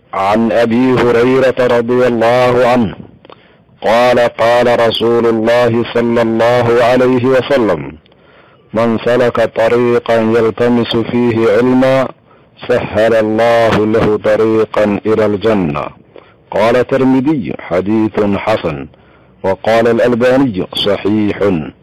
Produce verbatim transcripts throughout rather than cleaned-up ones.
عن أبي هريرة رضي الله عنه قال قال رسول الله صلى الله عليه وسلم: من سلك طريقا يلتمس فيه علما سهل الله له طريقا إلى الجنة. قال الترمذي: حديث حسن. وقال الألباني: صحيح.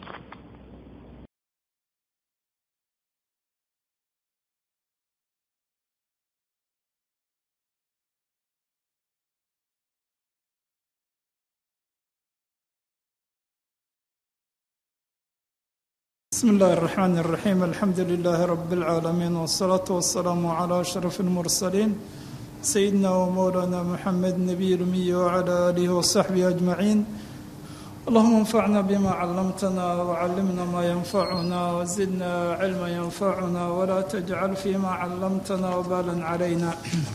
بسم الله الرحمن الرحيم. الحمد لله رب العالمين، والصلاة والسلام على أشرف المرسلين سيدنا ومولانا محمد النبي الأمي وعلى آله وصحبه أجمعين. اللهم انفعنا بما علمتنا وعلمنا ما ينفعنا وزدنا علما ينفعنا ولا تجعل فيما علمتنا وبالا علينا.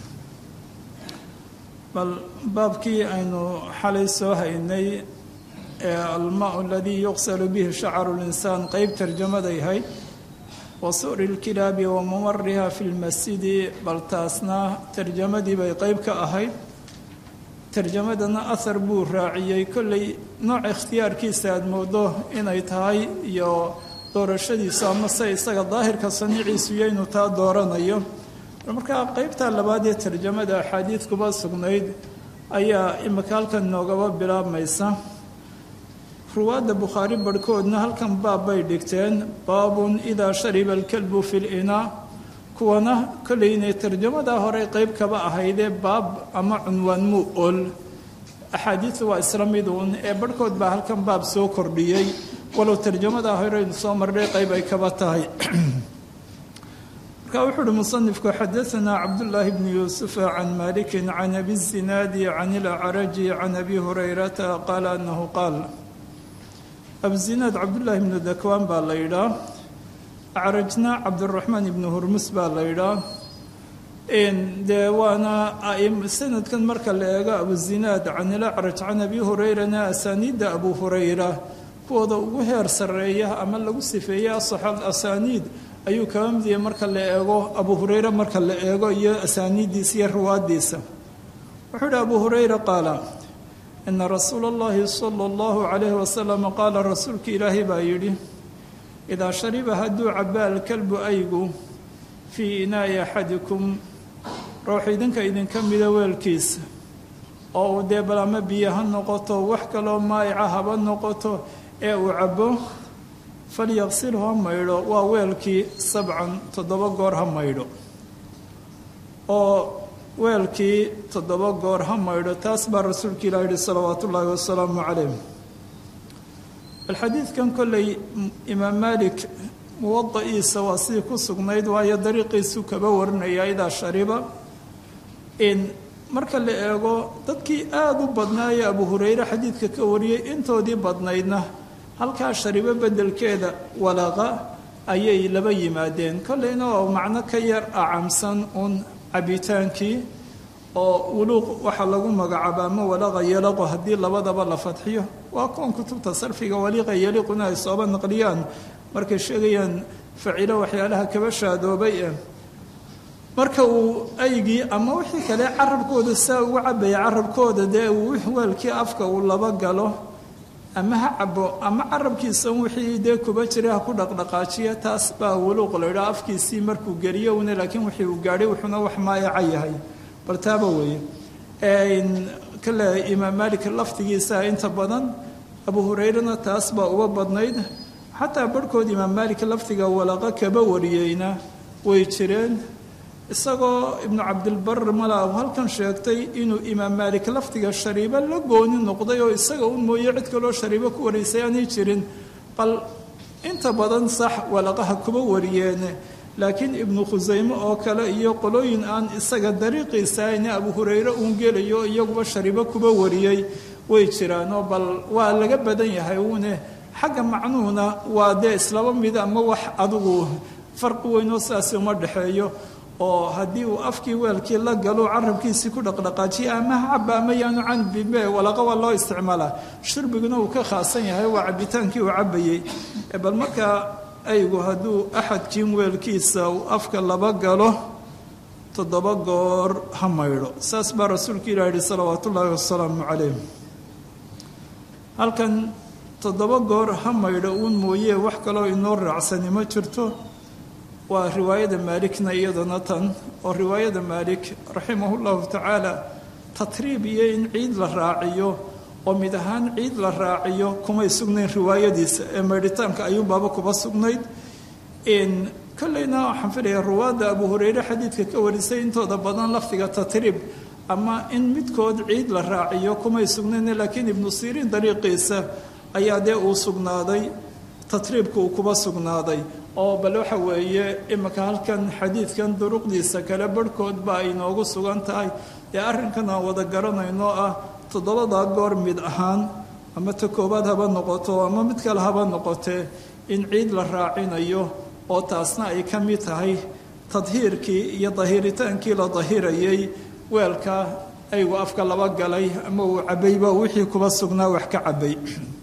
بل baabkii aynu xalay soo haynay almaa aladii yuqsalu bihi shacaru linsaan qeyb tarjamaday ahayd wa su'ri lkilaabi wa mumariha fi lmasjidi, bal taasna tarjamadii bay qeyb ka ahayd. tarjamadana ahar buu raaciyey, kolley nooc ikhtiyaarkiisa aada moodo inay tahay iyo doorashadiisu ama se isaga daahirka saniciisu iyo inuu taa dooranayo. markaa qeybta labaad ee tarjamada axaadiid kuba sugnayd ayaa imika halkan noogaba bilaabmaysa. ruwaadda bukhaari barhkoodna halkan baab bay dhigteen, baabun idaa shariba alkalbu fi linaa. kuwana kolley inay tarjamadaa hore qeyb kaba ahaydee baab ama cunwaan muu ol, axaadiidu waa isla miduun ee barhkood baa halkan baab soo kordhiyey, walow tarjamadaa horeynu soo marnay qeyb ay kaba tahay. markaa wuxuu uhi musanifku: xadaanaa cabdullaahi bni yuusufa can maalikin can abi zinaadi can ilacraji can abi hurayrata qaala annahu qaal. abuzinaad cabdullaahi ibnu dakwaan baa la yidhaa, acrajna cabdiraxmaan ibnu hurmus baa la yidhaa. dee waana sanadkan marka la eego abuzinaad can ilacraj can abi hurayrana asaaniidda abu hurayra kuwooda ugu heer sarreeya ama lagu sifeeya asaxal asaaniid ayuu kaba midiyay marka la eego abu hurayre marka la eego iyo asaaniiddiisa iyo ruwaaddiisa. wuxuu yidhi abu hurayra qaala: ina rasuula اllahi salى اllahu calayhi wasalam qaala, rasuulka ilaahay baa yidhi: idaa shariba hadduu cabaa alkalbu aygu fii inaa'i axadikum, ruux idinka idinka mida weelkiisa, oo uu dee bal ama biyo ha noqoto wax kaloo maa'ica haba noqoto ee uu cabbo, falyaqsilhu ha maydho, waa weelkii sabcan toddoba goor ha maydho, oo weelkii toddoba goor ha maydho. taas baa rasuulka ilah yihi salawaatu ullaahi wasalaamu calayh. alxadiidkan kolley imaam maalik muwada'iisa waa sidii ku sugnayd, waayo dariiqiisu kaba warinaya idaa shariba. in marka la eego dadkii aada u badnaayee abu hurayre xadiidka ka wariyey intoodii badnaydna halkaa sharibo beddelkeeda walaqa ayay laba yimaadeen. kolleyna oo macno ka yar acamsan un cabitaankii, oo wuluuq waxaa lagu magacaaba ama walaqa yalaqo haddii labadaba la fadxiyo. waa kuwan kutubta sarfiga waliqa yaliquna ay sooba naqliyaan markay sheegayaan facilo waxyaalaha kaba shaadoobay eh marka uu aygii ama wixii kale carabkooda saa ugu cabaya carabkooda dee uu weelkii afka uu laba galo ama ha cabo ama carabkiisa wixii dee kuba jiray ha ku dhaqdhaqaajiya. taas baa wuluuq la yidhaha, afkiisii markuu geliyo una laakiin wixii uu gaadhay wuxuuna wax maayaca yahay, bal taaba weeye. kale imaam maalik laftigiisa inta badan, abu hurayrana taas baa uga badnayd. xataa barhkood imaam maalik laftiga walaqa kaba wariyeyna way jireen, isagoo ibnu cabdilbar mala halkan sheegtay inuu imaam maalik laftiga shariibo la gooni noqday oo isaga un mooye cid kaloo shariibo ku waraysay aanay jirin. bal inta badan sax walaqaha kuba wariyeene, laakiin ibnu khusayme oo kale iyo qolooyin aan isaga dariiqiisa ayna abu hurayre uun gelayo iyaguba shariibo kuba wariyey way jiraanoo bal waa laga badan yahay uune xagga macnuhuna waa dee islaba mid ama wax adigu farqi weynoo sidaasi uma dhexeeyo. oo haddii uu afkii weelkii la galo carabkiisii ku dhaqdhaqaajiya ama ha caba ama yaanu canbibe walaqa waa loo isticmaalaa. shurbiguna uu ka khaasan yahay waa cabitaankii uu cabayey. bal markaa aygu hadduu axadkiin weelkiisa uu afka laba galo toddoba goor ha maydho saas baa rasuulka ilaah yihi salawaatu ullaahi wasalaamu calayh halkan toddoba goor ha maydho uun mooye wax kaloo inoo raacsani ma jirto waa riwaayada maalikna iyadana tan oo riwaayada maalik raximahu llahu tacaala tatriib iyo in ciid la raaciyo oo mid ahaan ciid la raaciyo kumay sugnayn riwaayadiisa ee maydhitaanka ayuunbaaba kuba sugnayd kolleyna waxaan filayaa ruwaadda abu hureyre xadiidka ka warisay intooda badan lafdiga tatriib ama in midkood ciid la raaciyo kumay sugnayn laakiin ibnu siriin dariiqiisa ayaa dee uu sugnaaday tatriibka uu kuba sugnaaday oo bal waxa weeye imika halkan xadiidkan duruqdiisa kale barhkood ba ay noogu sugan tahay dee arrinkan aan wada garanayno ah toddobadaa goor mid ahaan ama ta koobaad haba noqoto ama mid kale haba noqotee in ciid la raacinayo oo taasna ay ka mid tahay tadhiirkii iyo dahiiritaankii la dahirayay weelka aygu afka laba galay ama uu cabayba wixii kuba sugnaa wax ka cabay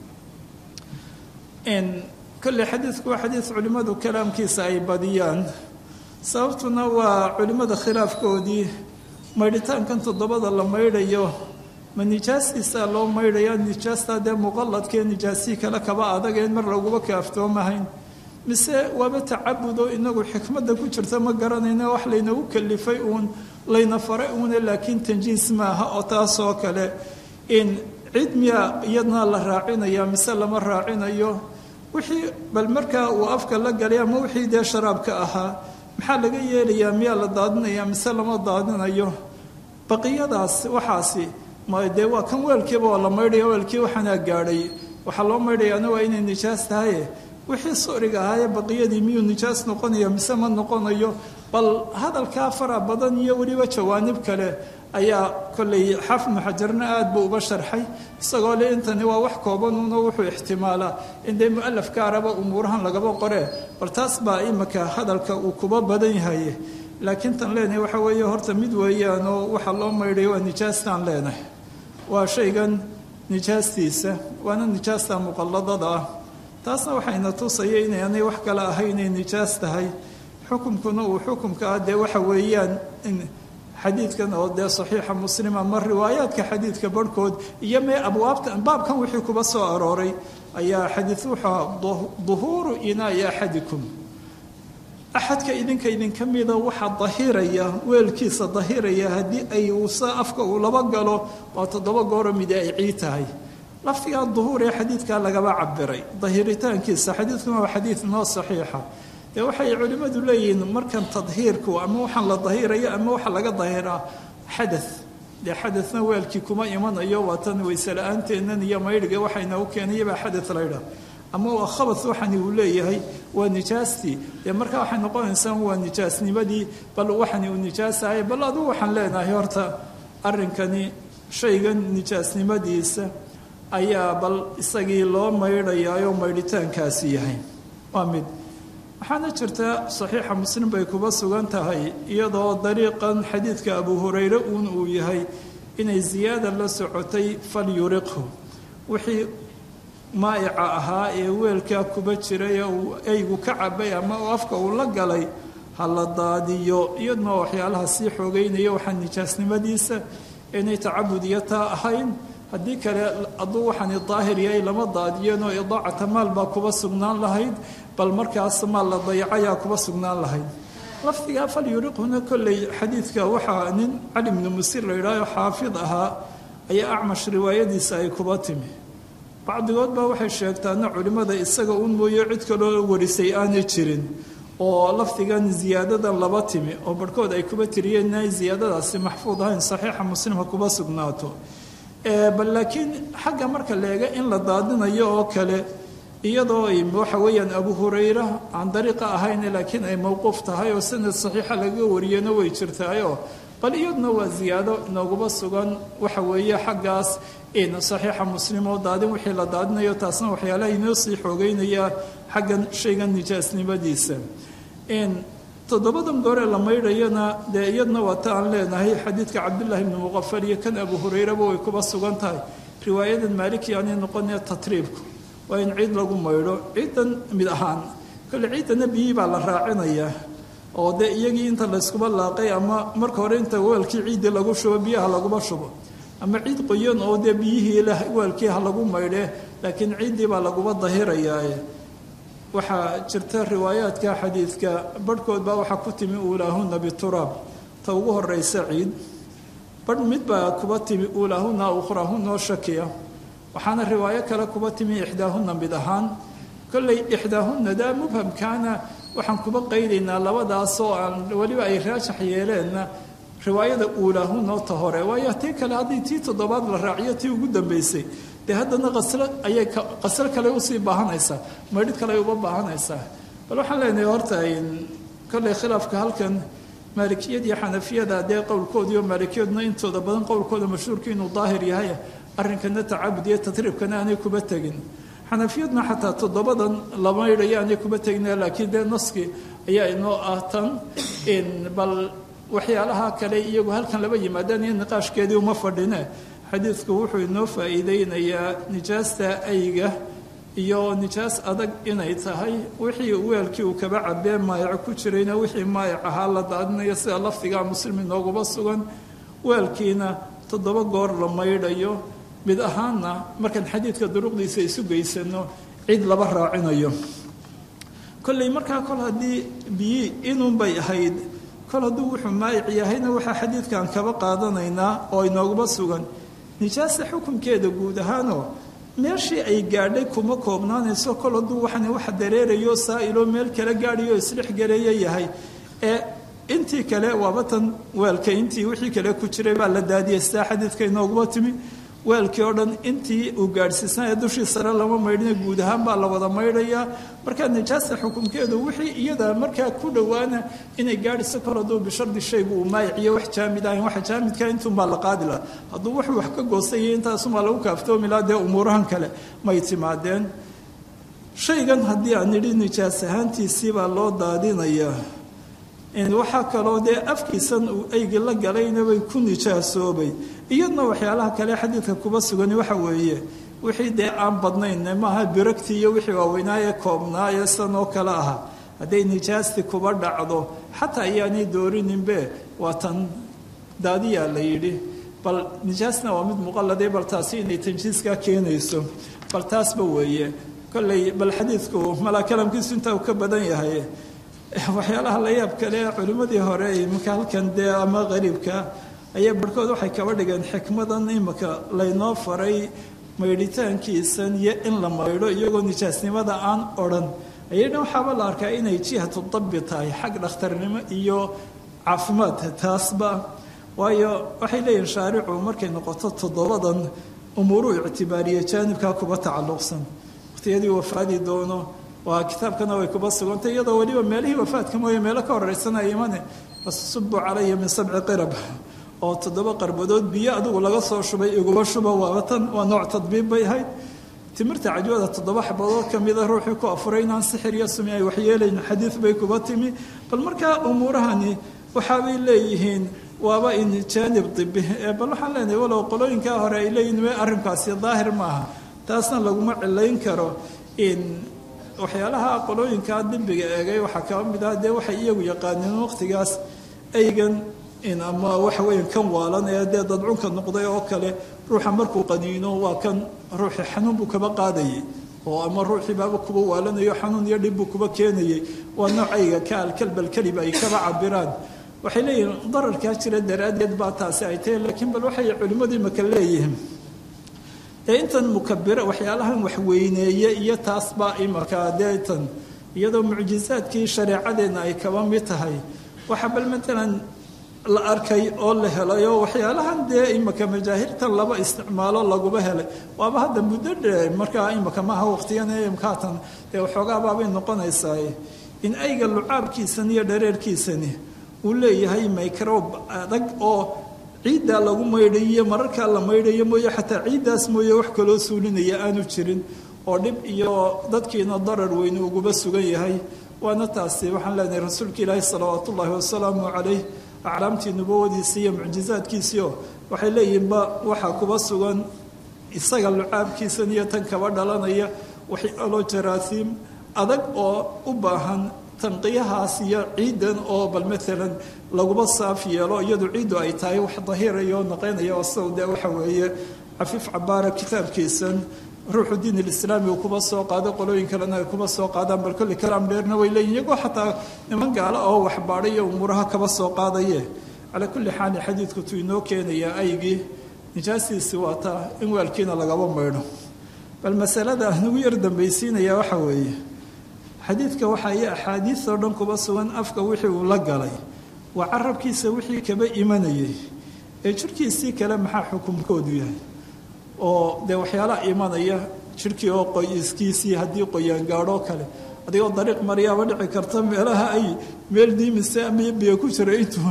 kolley xadiidku waa xadiid culimmadu kalaamkiisa ay badiyaan sababtuna waa culimmada khilaafkoodii maydhitaankan toddobada la maydhayo ma nijaastiisaa loo maydhaya nijaastaa dee muqalladkee nijaasihii kale kaba adageen mar laguba kaaftoomahayn mise waaba tacabudo inagu xikmadda ku jirta ma garanayna wax laynagu kalifay uun layna faray uune laakiin tanjiis maaha oo taasoo kale in cid miyaa iyadna la raacinaya mise lama raacinayo wixii bal markaa uu afka la galay ama wixii dee sharaabka ahaa maxaa laga yeelayaa miyaa la daadinaya mise lama daadinayo baqiyadaas waxaasi ma dee waa kan weelkiiba waa la maydhaya weelkii waxaanaa gaadhay waxaa loo maydhayaana waa inay nijaas tahaye wixii suriga ahaayee baqiyadii miyuu nijaas noqonaya mise ma noqonayo bal hadalkaa fara badan iyo weliba jawaanib kale ayaa kolley xaafid ibnu xajarna aada buu uba sharxay isagoo le intani waa wax koobanuuna wuxuu ixtimaalaa in dee mu-alafka araba umuurahan lagaba qoree bal taas baa imika hadalka uu kuba badan yahay laakiin tan leenahay waxa weeye horta mid weeyaanoo waxa loo maydhay waa nijaastaan leenahay waa shaygan nijaastiisa waana nijaasta muqalladada ah taasna waxayna tusaya inaanay wax kale ahay inay nijaas tahay xukumkuna uu xukumka ah dee waxa weeyaan xadiidkan oo dee saxiixa muslim ama riwaayaadka xadiidka barhkood iyo mee abwaabta baabkan wixii kuba soo arooray ayaa xadiid wuxuu duhuuru inaai axadikum axadka idinka idinka mida waxaa dahiraya weelkiisa dahiraya haddii ay uusa afka uu laba galo waa toddoba gooro midi ay ciid tahay laftigaa duhuur ee xadiidkaa lagaba cabiray dahiritaankiisa xadiidkuna waa xadiid noo saxiixa dee waxay culimmadu leeyihiin markan tadhiirku ama waxaan la dahirayo ama waxa laga dahiraa xada dee xadana weelkii kuma imanayo waa tan wayse la-aanteednan iyo maydhiga waxayna u keenayabaa xada laydhaah ama waa khabas waxani uu leeyahay waa nijaastii dee markaa waxay noqonaysaa waa nijaasnimadii bal waxani uu nijaasahay bal aduu waxaan leenahay horta arrinkani shaygan nijaasnimadiisa ayaa bal isagii loo maydhayaayoo maydhitaankaasi yahay waa mid waxaana jirta saxiixa muslim bay kuba sugan tahay iyadoo dariiqan xadiidka abu hureyre uun uu yahay inay ziyaada la socotay falyuriqhu wixii maa'ica ahaa ee weelkaa kuba jiray uu eygu ka cabay ama afka uu la galay ha la daadiyo iyaduna waxyaalaha sii xoogeynaya waxaa nijaasnimadiisa inay tacabud iyo taa ahayn haddii kale hadduu waxaani daahir yahay lama daadiyeenoo idaacata maal baa kuba sugnaan lahayd bal markaas maal la dayacayaa kuba sugnaan lahayd lafdigaa falyuriqhuna kolley xadiidka waxaa nin cali bnu musir la yidhaaho xaafid ahaa ayaa acmash riwaayadiisa ay kuba timi bacdigood baa waxay sheegtaana culimmada isaga un mooye cid kaloo warisay aanay jirin oo lafdigan ziyaadadan laba timi oo barhkood ay kuba tiriyeen inay ziyaadadaasi maxfuud ahayn saxiixa muslimha kuba sugnaato bal laakiin xagga marka leega in la daadinayo oo kale iyadoo ay waxa weeyaan abu hurayra aan dariiqa ahayn laakiin ay mowquuf tahay oo sanad saxiixa laga wariyena way jirtaayoo bal iyaduna waa ziyaado inooguba sugan waxa weeye xaggaas in saxiixa muslim oo daadin wixii la daadinayo taasna waxyaalaha inoo sii xoogeynaya xaggan shaygan nijaasnimadiisa toddobadan gooree la maydhayana dee iyadna waa ta aan leenahay xadiidka cabdullaahi ibni muqafal iyo kan abu hurayraba way kuba sugan tahay riwaayadan maaliki aanay noqonaya tatriibku waa in ciid lagu maydho ciidan mid ahaan kole ciidana biyii baa la raacinayaa oo dee iyagii inta layskuba laaqay ama marka hore inta weelkii ciiddii lagu shubo biyaha laguma shubo ama ciid qoyan oo dee biyihii leh weelkii ha lagu maydhe laakiin ciiddii baa laguba dahirayaaye waxaa jirta riwaayaadka xadiidka barhkood baa waxaa ku timi uulaahuna bituraab ta ugu horeysa ciid barh mid baa kuba timi uulaahuna ukhraahuna oo shakiya waxaana riwaayo kale kuba timi ixdaahuna mid ahaan kolley ixdaahuna daa mubhamkaana waxaan kuba qaydaynaa labadaas oo aan weliba ay raajax yeeleenna riwaayada uulaahuna oo ta hore waayo tii kale haddii tii toddobaad la raaciyo tii ugu dambeysay dee haddana qaslo ayay qaslo kale usii baahanaysaa maydhid kale ay uba baahanaysaa bal waxaan leenahay horta kolley khilaafka halkan maalikiyad iyo xanafiyada dee qowlkoodiiyo maalikiyaduna intooda badan qowlkooda mashhuurka inuu daahir yahay arrinkana tacabud iyo tatriibkana aanay kuba tegin xanafiyadna xataa toddobadan la maydhayo aanay kuba tegin laakiin dee naski ayaa inoo ah tan bal waxyaalaha kale iyagu halkan laba yimaadaan iyo niqaashkeedii uma fadhine xadiidku wuxuu inoo faa'iideynayaa nijaasta ayga iyo nijaas adag inay tahay wixii weelkii uu kaba cabee maayac ku jirayna wixii maayac ahaa la daadinayo sida lafdigaa muslim inooguba sugan weelkiina toddoba goor la maydhayo mid ahaanna markaan xadiidka duruqdiisa isu geysano cid laba raacinayo kolley markaa kol haddii biyi inuunbay ahayd kol hadduu wuxuu maayic yahayna waxaa xadiidkan kaba qaadanaynaa oo inooguba sugan nijaasta xukunkeeda guud ahaanoo meeshii ay gaadhay kuma koobnaanayso kol hadduu waxani wax dareerayo saa'iloo meel kala gaadhayo isdhex gareeya yahay ee intii kale waaba tan weelka intii wixii kale ku jiray baa la daadiyay sidaa xadiidka inooguba timi weelkii oo dhan intii uu gaadhsiisnaa ee dushii sare lama maydhina guud ahaan baa la wada maydhayaa markaa nijaasta xukunkeedu wixii iyada markaa ku dhowaana inay gaadhiso kor hadduu bishardi shaygu uu maayiciyo wax jaamid ahayn waxa jaamidka intuunbaa la qaadi laha hadduu wuxuu wax ka goostayay intaasumaa lagu kaaftoomi laha dee umuurahan kale may timaadeen shaygan haddii aan nidhi nijaas ahaantiisii baa loo daadinayaa waxaa kaloo dee afkiisan uu eygi la galayna bay ku nijaasoobay iyadna waxyaalaha kale xadiidka kuba sugani waxa weeye wixii dee aan badnayn maaha biragtii iyo wixii waaweynaaye koobnaaye san oo kale ahaa hadday nijaasti kuba dhacdo xataa ayaanay doorininbe waa tan daadiyaa la yidhi bal nijaasna waa mid muqallade bal taasi inay tanjiiskaa keenayso bal taasba weeye kolley bal xadiidku malaa kalamkiisu intaa uu ka badan yahay waxyaalaha la yaab kale culimmadii hore imaka halkan dee ama qariibka ayaa barhkood waxay kaba dhigeen xikmadan imaka laynoo faray maydhitaankiisan iyo in la maydho iyagoo nijaasnimada aan odhan ayadhan waxaaba la arkaa inay jihatu dabbi tahay xag dhakhtarnimo iyo caafimaad taasba waayo waxay leeyihin shaaricu markay noqoto toddobadan umuuruu ictibaariye jaanibkaa kuba tacalluqsan waqtiyadii wafaadi doono waa kitaabkana way kuba sugantay iyadoo weliba meelihii wafaadka mooye meelo ka horeysanaya imane fasubu calaya min sabci qirab oo toddoba qarbadood biyo adigu laga soo shubay iguba shuba waaba tan waa nooc tadbiib bay ahayd timirta cajwada toddoba xabadood ka mida ruuxii ku afuray inaan sixir iyo sumi ay waxyeelayn xadiid bay kuba timi bal markaa umuurahani waxaabay leeyihiin waaba in jaanib dibi bal waxaan leenahay walow qolooyinkaa hore ay leeyihin me arrinkaasi daahir maaha taasna laguma cilayn karo in waxyaalaha qolooyinkaa dembiga eegay waxaa kaba mid ah dee waxay iyagu yaqaaneen waqtigaas eygan in ama waxa weya kan waalan ee dee dadcunka noqday oo kale ruuxa markuu qaniino waa kan ruuxii xanuun buu kaba qaadayay oo ama ruuxii baaba kuba waalanayo xanuun iyo dhib buu kuba keenayay waa noocayga ka alkalbal keliba ay kaba cabiraan waxay leeyihiin dararkaa jira daraaddeed baa taasi ay tahay laakiin bal waxay culimmadii maka leeyihiin ee intan mukabira waxyaalahan waxweyneeye iyo taasbaa imaka deetan iyadoo mucjizaadkii shareecadeenna ay kaba mid tahay waxa bal matalan la arkay oo la helay oo waxyaalahan dee imaka majaahirtan laba isticmaalo laguba helay waaba hadda muddo dheer markaa imaka maaha waqtiyan ee imkaatan dee waxoogaa baabay noqonaysaa in ayga lucaabkiisan iyo dhareerkiisani uu leeyahay microbe adag oo ciiddaa lagu maydhayiyo mararkaa la maydhayo mooye xataa ciiddaas mooye wax kaloo suulinaya aanu jirin oo dhib iyo dadkiina darar weyne uguba sugan yahay waana taasi waxaan leenahay rasuulka ilaahi salawaatu ullaahi wasalaamu calayh aclaamtii nubawadiisii iyo mucjizaadkiisiio waxay leeyihinba waxaa kuba sugan isaga lucaabkiisan iyo tan kaba dhalanaya waxyaaloo jaraasiim adag oo u baahan tanqiyahaas iyo ciidan oo bal maalan laguma saaf yeelo iyadu ciiddu ay tahay wax dahirayo naqaynaya oo sawde waxa weeye cafiif cabaara kitaabkiisan ruuxu diin alislaami uu kuba soo qaado qolooyin kalena ay kuba soo qaadaan bal kulli kalaam dheerna way leeyihin iyagoo xataa niman gaalo oo waxbaadhay iyo umuuraha kaba soo qaadaye calaa kulli xaal xadiidku tuu inoo keenayaa aygii nijaastiisi waa taa in waalkiina lagaba maydho bal masalada aan ugu yar dambaysiinaya waxa weeye xadiidka waxaa iyo axaadiis oo dhan kuba sugan afka wixii uu la galay waa carabkiisa wixii kaba imanayay ee jirhkiisii kale maxaa xukumkoodu yahay oo dee waxyaalaha imanaya jirhkii oo qoyiskiisii haddii qoyaan gaadhoo kale adigoo dariiq maryaaba dhici karta meelaha ay meel diimise ama biyo ku jira intuu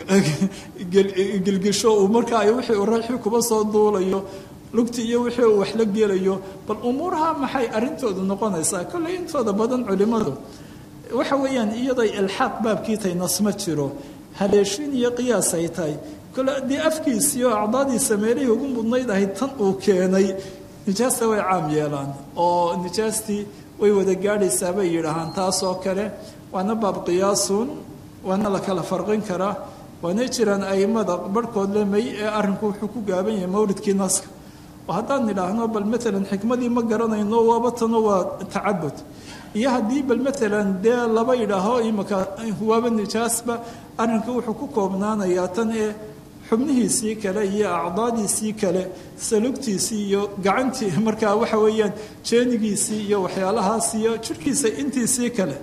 gelgesho uu markaa ay wixii uu raaxii kuba soo duulayo lugti iyo wixii uu wax la gelayo bal umuuraha maxay arrintoodu noqonaysaa kolley intooda badan culimmadu waxa weeyaan iyaday ilxaaq baabkii tahay nasma jiro haleeshin iyo qiyaas ay tahay kole haddii afkiisii oo acdaadiisa meelihii ugu mudnayd ahayd tan uu keenay nijaasta way caam yeelaan oo nijaastii way wada gaadhaysaa bay yidhaahaan taas oo kale waana baab qiyaasun waana la kala farqin karaa waana jiraan aimada barhkood le may ee arrinku wuxuu ku gaaban yahay mawridkii naska oo haddaan nidhaahno bal maalan xikmadii ma garanayno waaba tano waa tacabud iyo haddii bal maalan dee laba yidhaaho imaka waaba nijaasba arrinka wuxuu ku koobnaanayaa tan ee xubnihiisii kale iyo acdaadiisii kale salugtiisii iyo gacantii markaa waxa weeyaan jeenigiisii iyo waxyaalahaas iyo jirhkiisa intiisii kale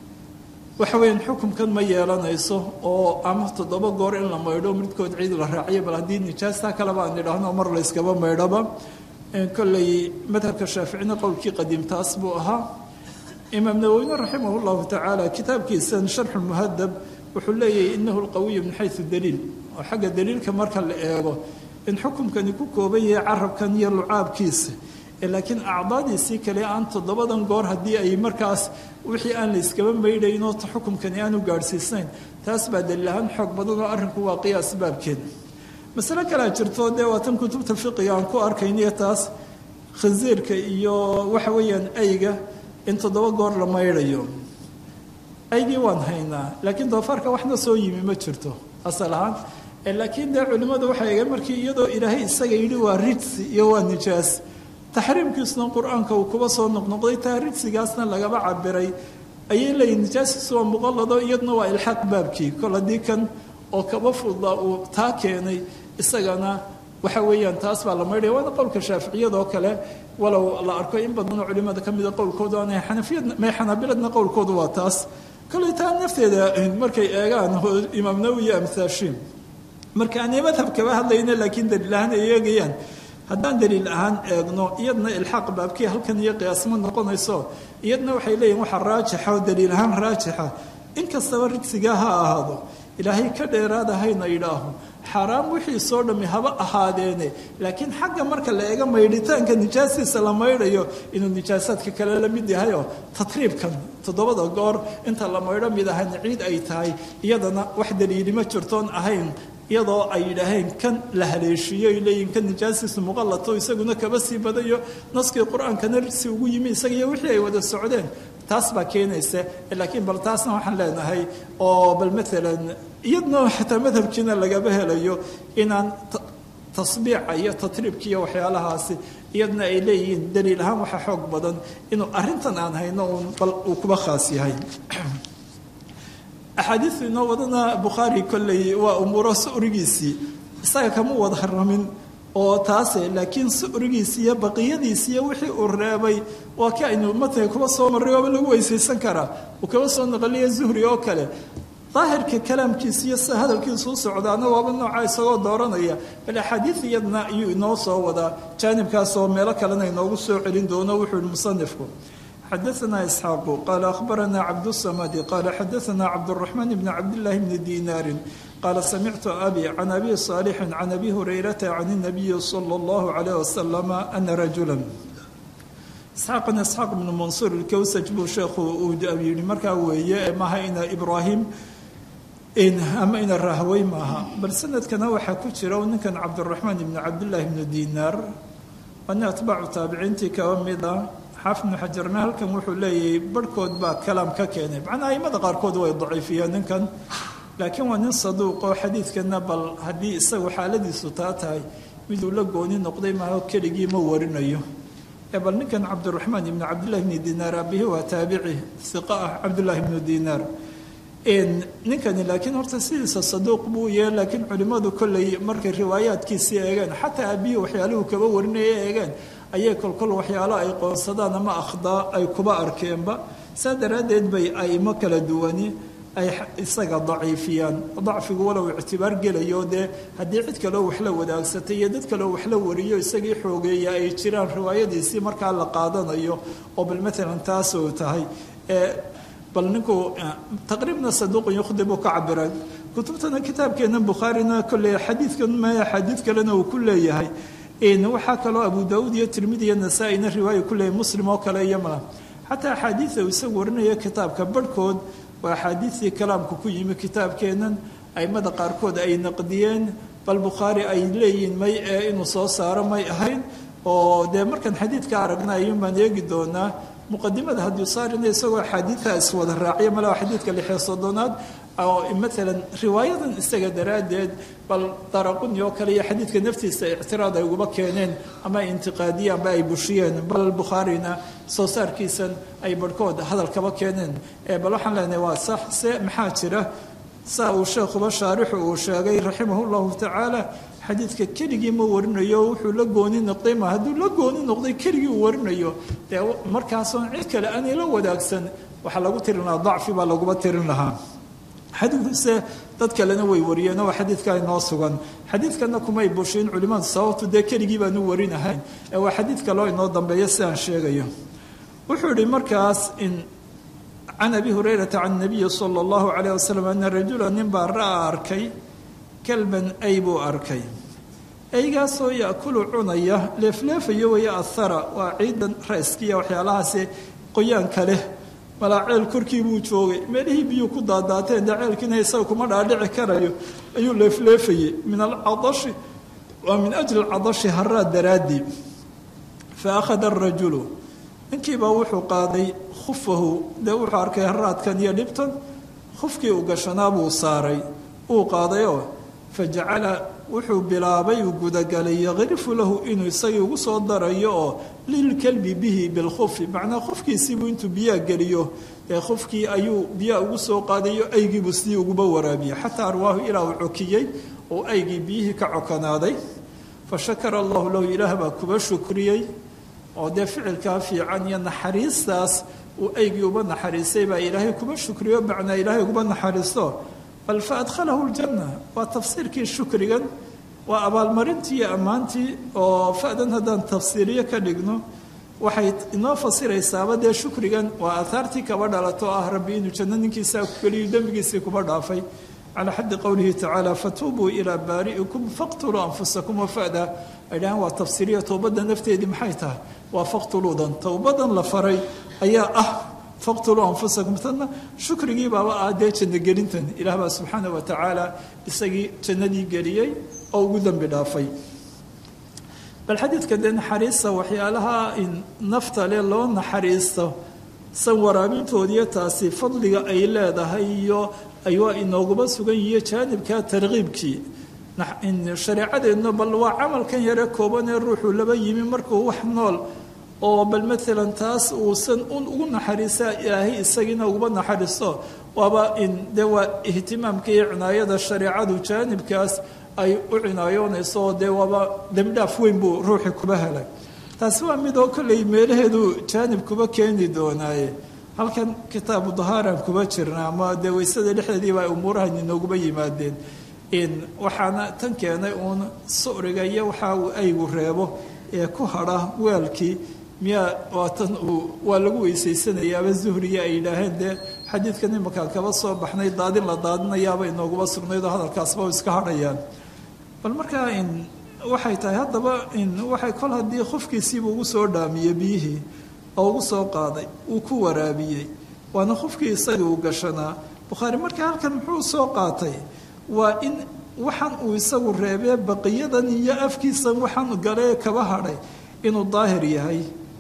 waxa weeyaan xukumkan ma yeelanayso oo ama toddoba goor in la maydho midkood ciid la raaciyo bal haddii nijaastaa kaleba aan nidhaahno mar la yskaba maydhaba kolley madhabka shaaficina qowlkii qadiimtaas buu ahaa imaam nawowine raximah llahu tacaala kitaabkiisan sharxu muhadab wuxuu leeyahay inahu lqawiyu min xayu daliil oo xagga daliilka marka la eego in xukumkani ku kooban yahay carabkan iyo lucaabkiisa laakiin acdaadiisii kale aan toddobadan goor haddii ay markaas wixii aan la iskaba maydhaynoo xukumkani aanu gaadhsiisnayn taas baa daliil ahaan xoog badan oo arrinku waa qiyaas baabkeeda masale kalea jirto dee waa tan kutubta fiqiga aan ku arkayniyo taas khansiirka iyo waxa weeyaan ayga in toddoba goor la maydhayo aygii waan haynaa laakiin doofaarka waxna soo yimi ma jirto asal ahaan laakiin dee culimmadu waxay egeen markii iyadoo ilaahay isaga yidhi waa rijsi iyo waa nijaas taxriimkiisuna qur-aanka uu kuba soo noqnoqday taa rijsigaasna lagaba cabiray ayay leeyihin nijaasiisu waa muqallado iyaduna waa ilxaaq baabkii kol haddii kan oo kaba fuda uu taa keenay isagana waxa weeyaan taas baa la maydhaya waana qowlka shaaficiyadoo kale walow la arko in badanoo culimada ka mida qowlkoodu aan xanafiyad may xanaabiladna qowlkoodu waa taas kolley taa nafteeda markay eegaan imaam nawowi iyo amhaashiin marka aanay madhab kaba hadlayna laakiin daliil ahaan ay eegayaan haddaan daliil ahaan eegno iyadna ilxaaq baabkii halkan iyo qiyaasma noqonayso iyadna waxay leeyihin waxa raajixa oo daliil ahaan raajixa in kastaba rigsigaa ha ahaado ilaahay ka dheeraada hayna yidhaaho xaaraam wixii soo dhammi haba ahaadeene laakiin xagga marka la eega maydhitaanka nijaastiisa la maydhayo inuu nijaasaadka kale la mid yahayoo tatriibkan toddobada goor inta la maydho mid ahan ciid ay tahay iyadana wax daliilima jirtoon ahayn iyadoo ay yidhaaheen kan la haleeshiiyo ay leeyihin kan nijaastiisu muqallato isaguna kaba sii badayo naskii qur-aankana rirsi ugu yimi isaga iyo wixii ay wada socdeen taas baa keenaysa laakiin bal taasna waxaan leenahay oo bal maalan iyadna xataa madhabkiina lagaba helayo inaan tasbiica iyo tatriibka iyo waxyaalahaasi iyadna ay leeyihiin daliil ahaan waxa xoog badan inuu arrintan aan hayno uun bal uu kuba khaas yahay axaadiistu inoo wadana bukhaari kolley waa umuuro su'rigiisii isaga kama wada haramin oo taase laakiin su'rigiisi iyo baqiyadiisi iyo wixii uu reebay waa ka aynu matniga kuba soo marray waaba lagu weysaysan karaa uu kaba soo naqliya zuhri oo kale daahirka kalaamkiisa iyo sida hadalkiisu u socdaana waaba nooca isagoo dooranaya bal axaadiid iyadna ayuu inoo soo wadaa jaanibkaas oo meelo kalena inoogu soo celin doono wuxuu yihi musanifku xadaثna isxaaq qaala akhbarana cabdالsamadi qaala xadaثna cabdالرaحmaan bn cabdالlahi bni dinaari qaala samictu abi can abi صaalixi can abi hurayrata can الnabiyi salى اllahu عalayh wasalam ana rajula isxaaqna isxaaq bnu mansuur ilkawsaj buu sheekhu uu yihi markaa weeye maaha ina ibraahim ama ina rahwey maaha bal sanadkana waxaa ku jira ninkan cabdالرaحmaan ibn cabdالlahi bni dinaar ana atbaacu taabiciintii kaba mida xaafid ibnu xajarna halkan wuxuu leeyahay barhkood baa kalaam ka keenay macnaa aimada qaarkood way daciifiyeen ninkan laakiin waa nin saduuq oo xadiidkana bal haddii isagu xaaladiisu taa tahay miduu la gooni noqday maaho keligii ma warinayo ee bal ninkan cabdiraxmaan ibnu cabdillahi ibni dinaar abihi waa taabici hiqa ah cabdullaahi ibnu dinaar ninkani laakiin horta sidiisa saduuq buu yahay laakiin culimmadu kolley markay riwaayaadkiisii eegeen xataa abihi waxyaaluhu kaba warinaya eegeen ayay kolkol waxyaalo ay qoonsadaan ama akhdaa ay kuba arkeenba saa daraaddeed bay aimo kala duwani ay isaga daciifiyaan dacfigu walow ictibaar gelayo dee haddii cid kaleo wax la wadaagsatay iyo dad kaleo wax la wariyo isagii xoogeeya ay jiraan riwaayadiisii markaa la qaadanayo oo bal maalan taas uu tahay bal ninku taqriibna saduuqun yukhdi buu ka cabiray kutubtana kitaabkeena bukhaarina kolley xadiidkan maya xadiid kalena uu ku leeyahay waxaa kaloo abu daauud iyo tirmidi iyo nasaa-ina riwaaya ku leeyahay muslim oo kale iyo maa xataa axaadiida uu isagu warinayo kitaabka barhkood waa axaadiidtii kalaamku ku yimi kitaabkeennan aimada qaarkood ay naqdiyeen bal bukhaari ay leeyihiin may ee inuu soo saaro may ahayn oo dee markaan xadiidka aragna ayuun baan eegi doonaa muqadimada hadduu saarina isagoo axaadiidta iswada raaciya malaa xadiidka lixiyo soddonaad oo maalan riwaayadan isaga daraaddeed bal daraquni oo kale iyo xadiidka naftiisa ictiraad ay uguba keeneen ama ay intiqaadiyeen amba ay bushiyeen bal bukhaarina soo saarkiisan ay barhkood hadal kaba keeneen bal waxaan leenahay waa sax se maxaa jira saa uu sheekhuba shaarixu uu sheegay raximah llahu tacaala xadiidka keligii ma warinayo wuxuu la gooni noqday ma hadduu la gooni noqday keligii uu warinayo dee markaasoon cid kale aanay la wadaagsan waxaa lagu tirin lahaa dacfi baa laguba tirin lahaa xadiidkuse dad kalena way wariyeen oo xadiidka inoo sugan xadiidkana kumay bushiin culimadu sababtu dee keligii baanu warinahayn ee waa xadiid kaloo inoo dambeeya si aan sheegayo wuxuu yihi markaas in can abi hurayrata can nabiyi sala allahu calayh wasalam ana rajula nin baa ra-a arkay kalban ay buu arkay eygaasoo yaakulu cunaya leefleefayo waya ahara waa ciidan rayskiya waxyaalahaasi qoyaanka leh malaa ceel korkii buu joogay meelihii biyuu ku daadaateen dee ceelkiina isaga kuma dhaadhici karayo ayuu leefleefayey min alcadashi waa min ajli alcadashi haraad daraaddii fa akhada arajulu ninkiibaa wuxuu qaaday khufahu dee wuxuu arkay haraadkan iyo dhibtan khufkii u gashanaa buu saaray uu qaadayoo fa jacala wuxuu bilaabay uu gudagalay yakrifu lahu inuu isagii ugu soo darayo oo lilkalbi bihi bilkhufi macnaa khufkiisiibuu intuu biyaa geliyo ee khufkii ayuu biyaa ugu soo qaadayo aygiibuu sidii uguba waraabiyey xataa arwaahu ilaa uu cokiyey oo aygii biyihii ka cokonaaday fa shakara allahu lahu ilaah baa kuba shukriyey oo dee ficilkaa fiican iyo naxariistaas uu aygii uba naxariistay baa ilaahay kuba shukriyo macnaa ilaahay uguba naxariisto bal fa adkhalahu ljanna waa tafsiirkii shukrigan waa abaalmarintii iyo ammaantii oo fa-dan haddaan tafsiiriyo ka dhigno waxay inoo fasiraysaaba dee shukrigan waa aahaartii kaba dhalato ah rabbi inuu janno ninkiisaa ku geliyo dembigiisii kuba dhaafay calaa xaddi qowlihi tacaala fatuubuu ilaa baari'ikum faqtuluu anfusakum wafada ay dhahaan waa tafsiiriya towbadda nafteedii maxay tahay waa faqtuluudan towbadan la faray ayaa ah faqtuluu anfusakum tanna shukrigii baaba ah dee janno gelintan ilaah baa subxaana wa tacaala isagii jannadii geliyey oo ugu dembi dhaafay bal xadiidka dee naxariista waxyaalaha nafta le loo naxariisto san waraabintoodiyo taasi fadliga ay leedahay iyo aywa inooguma sugan yihiyo jaanibka tarkiibkii shareecadeenna bal waa camalkan yare kooban ee ruuxuu laba yimi markuu wax nool oo bal maalan taas uusan un ugu naxariisa ilaahay isagiina uguba naxariisto waaba in dee waa ihtimaamka iyo cinaayada shareecadu jaanibkaas ay u cinaayoonayso oo dee waaba dembidhaaf weyn buu ruuxii kuba helay taasi waa mid oo kolley meelaheedu jaanib kuba keeni doonaaye halkan kitaabu dahaaraan kuba jirna ama dee waysada dhexdeediiba ay umuurahan inooguba yimaadeen in waxaana tan keenay uun suriga iyo waxa uu aygu reebo ee ku hadha weelkii miyaa waatan uu waa lagu weysaysanayaaba zuhriya ay yidhaaheen dee xadiidkan imakaan kaba soo baxnay daadin la daadinayaaba inooguba sugnayd oo hadalkaasba u iska hadhayaan bal markaa in waxay tahay haddaba in waxay kol haddii khufkiisiiba ugu soo dhaamiyey biyihii oo ugu soo qaaday uu ku waraabiyey waana khufkii isagii uu gashanaa bukhaari markaa halkan muxuu soo qaatay waa in waxaan uu isagu reebee baqiyadan iyo afkiisan waxaan galee kaba hadhay inuu daahir yahay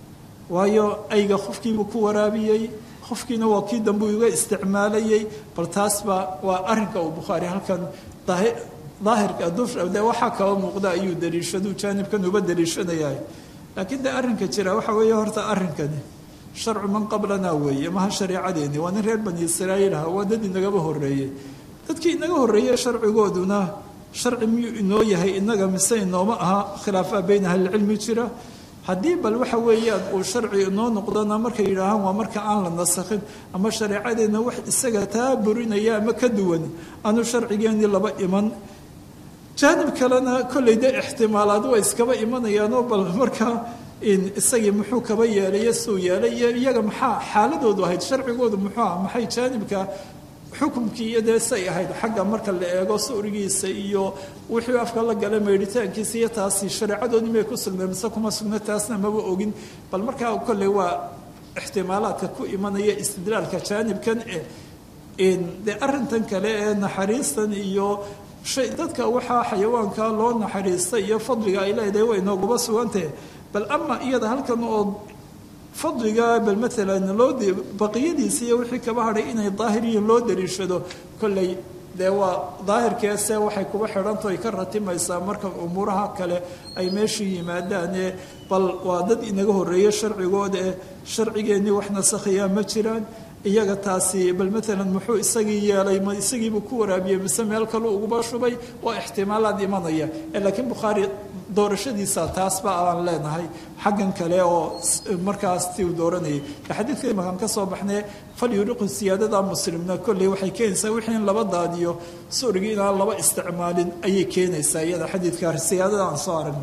waayo ayga qofkiibuu ku waraabiyey qofkiina waa kii dambuu iga isticmaalayey bal taasba waa arrinka uu bukhaari halkan daahirka de waxaa kaba muuqda ayuu daliishaduu jaanibkan uba daliishanayahay laakiin de arrinka jira waxa weeye horta arrinkani sharcu man qablana weeye maha shareecadeeni waa nin reer bani israa'iil aha waa dad inagaba horreeyey dadkii inaga horreeyey sharcigooduna sharci miyuu inoo yahay inaga mise inooma aha khilaafaa bayna ahlilcilmi jira haddii bal waxa weeyaan uu sharci inoo noqdona markay yidhaahaan waa marka aan la nasakhin ama shareecadeenna wax isaga taa burinaya ama ka duwan aanu sharcigeenii laba iman jaanib kalena kolley de ixtimaalaad waa iskaba imanayaanoo bal markaa isagii muxuu kaba yeelay suu yeelay iyo iyaga maxaa xaaladoodu ahayd sharcigoodu muxuu ah maxay jaanibka xukumkii iyo dee say ahayd xagga marka la eego surigiisa iyo wixii afka la galay maydhitaankiisa iyo taasi shareecadoodii may ku sugnay mise kuma sugna taasna maba ogin bal markaa kolley waa ixtimaalaadka ku imanaya istidlaalka jaanibkan e dee arrintan kale ee naxariistan iyo shay dadka waxaa xayawaanka loo naxariista iyo fadliga ay leedahay way nooguba sugantahe bal ama iyada halkan oo fadliga bal maalan loo baqiyadiisa iyo wixii kaba hadhay inay daahir yihiin loo daliishado kolley dee waa daahirkeese waxay kuba xidhanto ay ka ratimaysaa marka umuuraha kale ay meeshii yimaadaane bal waa dad inaga horreeye sharcigooda eh sharcigeennii wax nasakhiyaa ma jiraan iyaga taasi bal maalan muxuu isagii yeelay ma isagiibuu ku waraabiyey mise meel kaleu uguba shubay waa ixtimaalaad imanaya laakiin bukhaari doorashadiisa taasba aan leenahay xaggan kale oo markaas ti uu dooranayay xadiidka imakaan ka soo baxnay falyuriqu siyaadada muslimna kolley waxay keenaysaa wixii in laba daadiyo surigii inaan laba isticmaalin ayay keenaysaa iyada xadiidka siyaadada aan soo aragno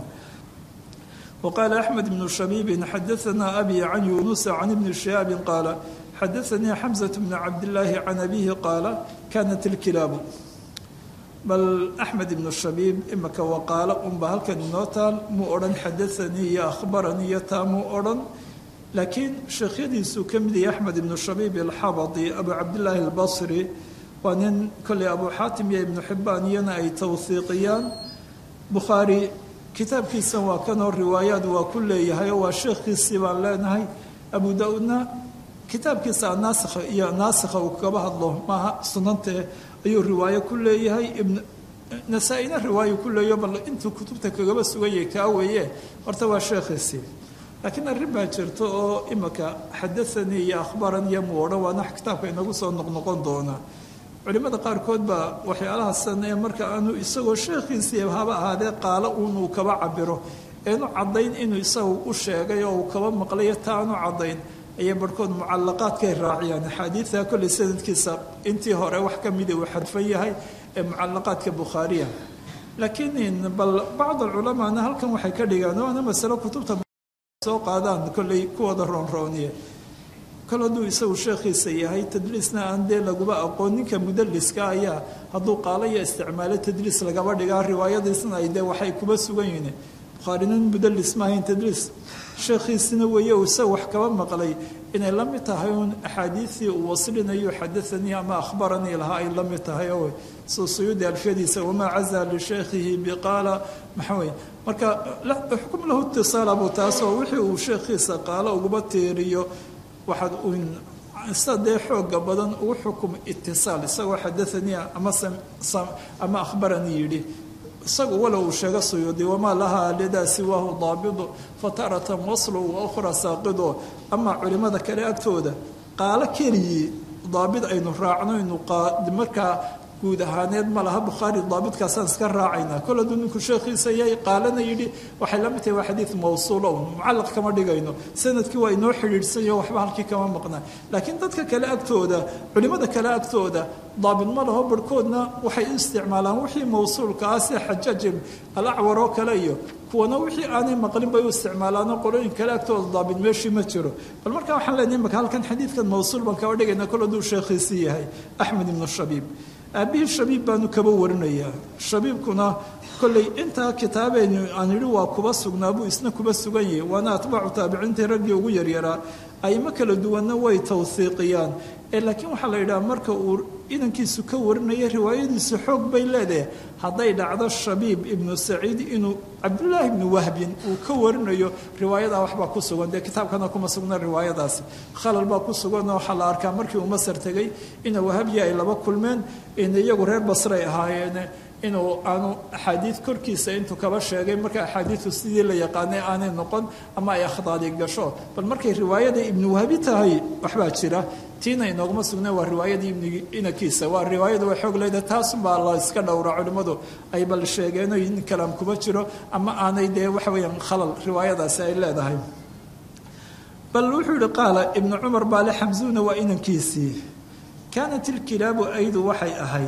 وقال أحمد بن شبيب حدثنا أبي عن يونس عن ابن شهاب قال حدثني حمزة بن عبد الله عن أبيه قال كانت الكلاب بل أحمد بن الشبيب إمك وقال أم بهلك نوتال مؤرن حدثني يا أخبرني يا مؤرن لكن شيخ يديس كمدي أحمد بن الشبيب الحبضي أبو عبد الله البصري وأن كل أبو حاتم يا ابن حبان ينا أي توثيقيان بخاري كتاب في سوا كانوا الروايات وكل يهي وشيخ السبان لانهي أبو داودنا كتاب كيسا ناسخ يا ناسخ وكبه الله ما سننته أي الرواية كل يهي ابن نسائنا الرواية كل يوم الله أنتم كتبتك قبل سوية كاوية ارتوى شيخ السي لكن الربا جرتو إمك حدثني يا أخبارني يا مورا وأنا كتابك إنه قصة نقنقون دونا culimada qaarkood baa waxyaalaha saneeya marka aanu isagoo sheekhiisii haba ahaadee qaalo uunuu kaba cabiro eenu caddayn inuu isagu u sheegay oo uu kaba maqlayo taanu caddayn ayay barhkood mucallaqaadkay raaciyaan axaadiidta kolley sanadkiisa intii hore wax ka mida uu xadfan yahay ee mucallaqaadka bukhaariya laakiin bal bacd alculamaana halkan waxay ka dhigaan waana masalo kutubta soo qaadaan kolley kuwada roonrooniye kol hadduu isagu sheekhiisa yahay tadliisna aan dee laguba aqoon ninka mudaliska ayaa hadduu qaalayo isticmaalo tadliis lagaba dhigaa riwaayadiisna ay dee waxay kuba sugan yihiin bukhaarina mudalis maahayn tadliis sheekhiisina weeye uu isaga wax kaba maqlay inay la mid tahay uun axaadiistii uu waslinayo xadaanii ama akhbaranii lahaa ay la mid tahay oo soo suyuudi alfiyadiisa wamaa cazaa lisheekhihi biqaala maxawey marka xukum lahu itisaal abuu taasoo wixii uu sheekhiisa qaalo uguba teeriyo waxaad sida dee xooga badan ugu xukum itisaal isagoo xadaanii ama ama akhbaranii yidhi isagu walow uu sheego suyuudi wamaa lahaa lidaa siwaahu daabidu fataratan waslu wa ukhra saaqido ama culimada kale agtooda qaalo keligii daabid aynu raacno inu markaa guud ahaaneed ma laha bukhaari daabidkaasaan iska raacaynaa kol hadduu ninku sheekhiisa yahay qaalana yidhi waxay la mid tahay waa xadiid mawsuula un mucallaq kama dhigayno sanadkii waa inoo xidhiidhsanyo waxba halkii kama maqnaa laakiin dadka kale agtooda culimada kale agtooda daabid ma laho barhkoodna waxay u isticmaalaan wixii mawsuulka ah sida xajaaj alacwar oo kale iyo kuwana wixii aanay maqlin bay u isticmaalaanoo qolooyin kale agtooda daabid meeshii ma jiro bal markaa waxaan leenahay imaka halkan xadiidkan mawsuul baan kaba dhigaynaa kol hadduu sheekhiisii yahay axmed ibnu shabiib aabihii shabiib baanu kaba warinayaa shabiibkuna kolley intaa kitaabeenu aan yidhi waa kuba sugnaa buu isna kuba sugan yahay waana atbaacu taabiciintii raggii ugu yaryaraa aymo kala duwanna way tawhiiqiyaan ee laakiin waxaa la yidhaha marka uu inankiisu ka warinaya riwaayadiisu xoog bay leedahay hadday dhacdo shabiib ibnu saciid inuu cabdullaahi ibnu wahbin uu ka warinayo riwaayadaa waxbaa ku sugan dee kitaabkana kuma sugna riwaayadaasi khalal baa ku sugan oo waxaa la arkaa markii uu masar tegey ina wahabyi ay laba kulmeen in iyagu reer basray ahaayeen inuu aanu axaadiid korkiisa intuu kaba sheegay marka axaadiidu sidii la yaqaanay aanay noqon ama ay akhdaadi gasho bal markay riwaayada ibnu wahbi tahay waxbaa jira tiina inooguma sugnay waa riwaayadii ibn inankiisa waa riwaayadu way xoog leedahay taasunbaa la iska dhowra culimmadu ay bal sheegeenoo in kalaam kuma jiro ama aanay dee waxa weeyaan khalal riwaayadaasi ay leedahay bal wuxuu yihi qaala ibnu cumar baale xamsuuna waa inankiisii kaanat ilkilaabu aydu waxay ahayd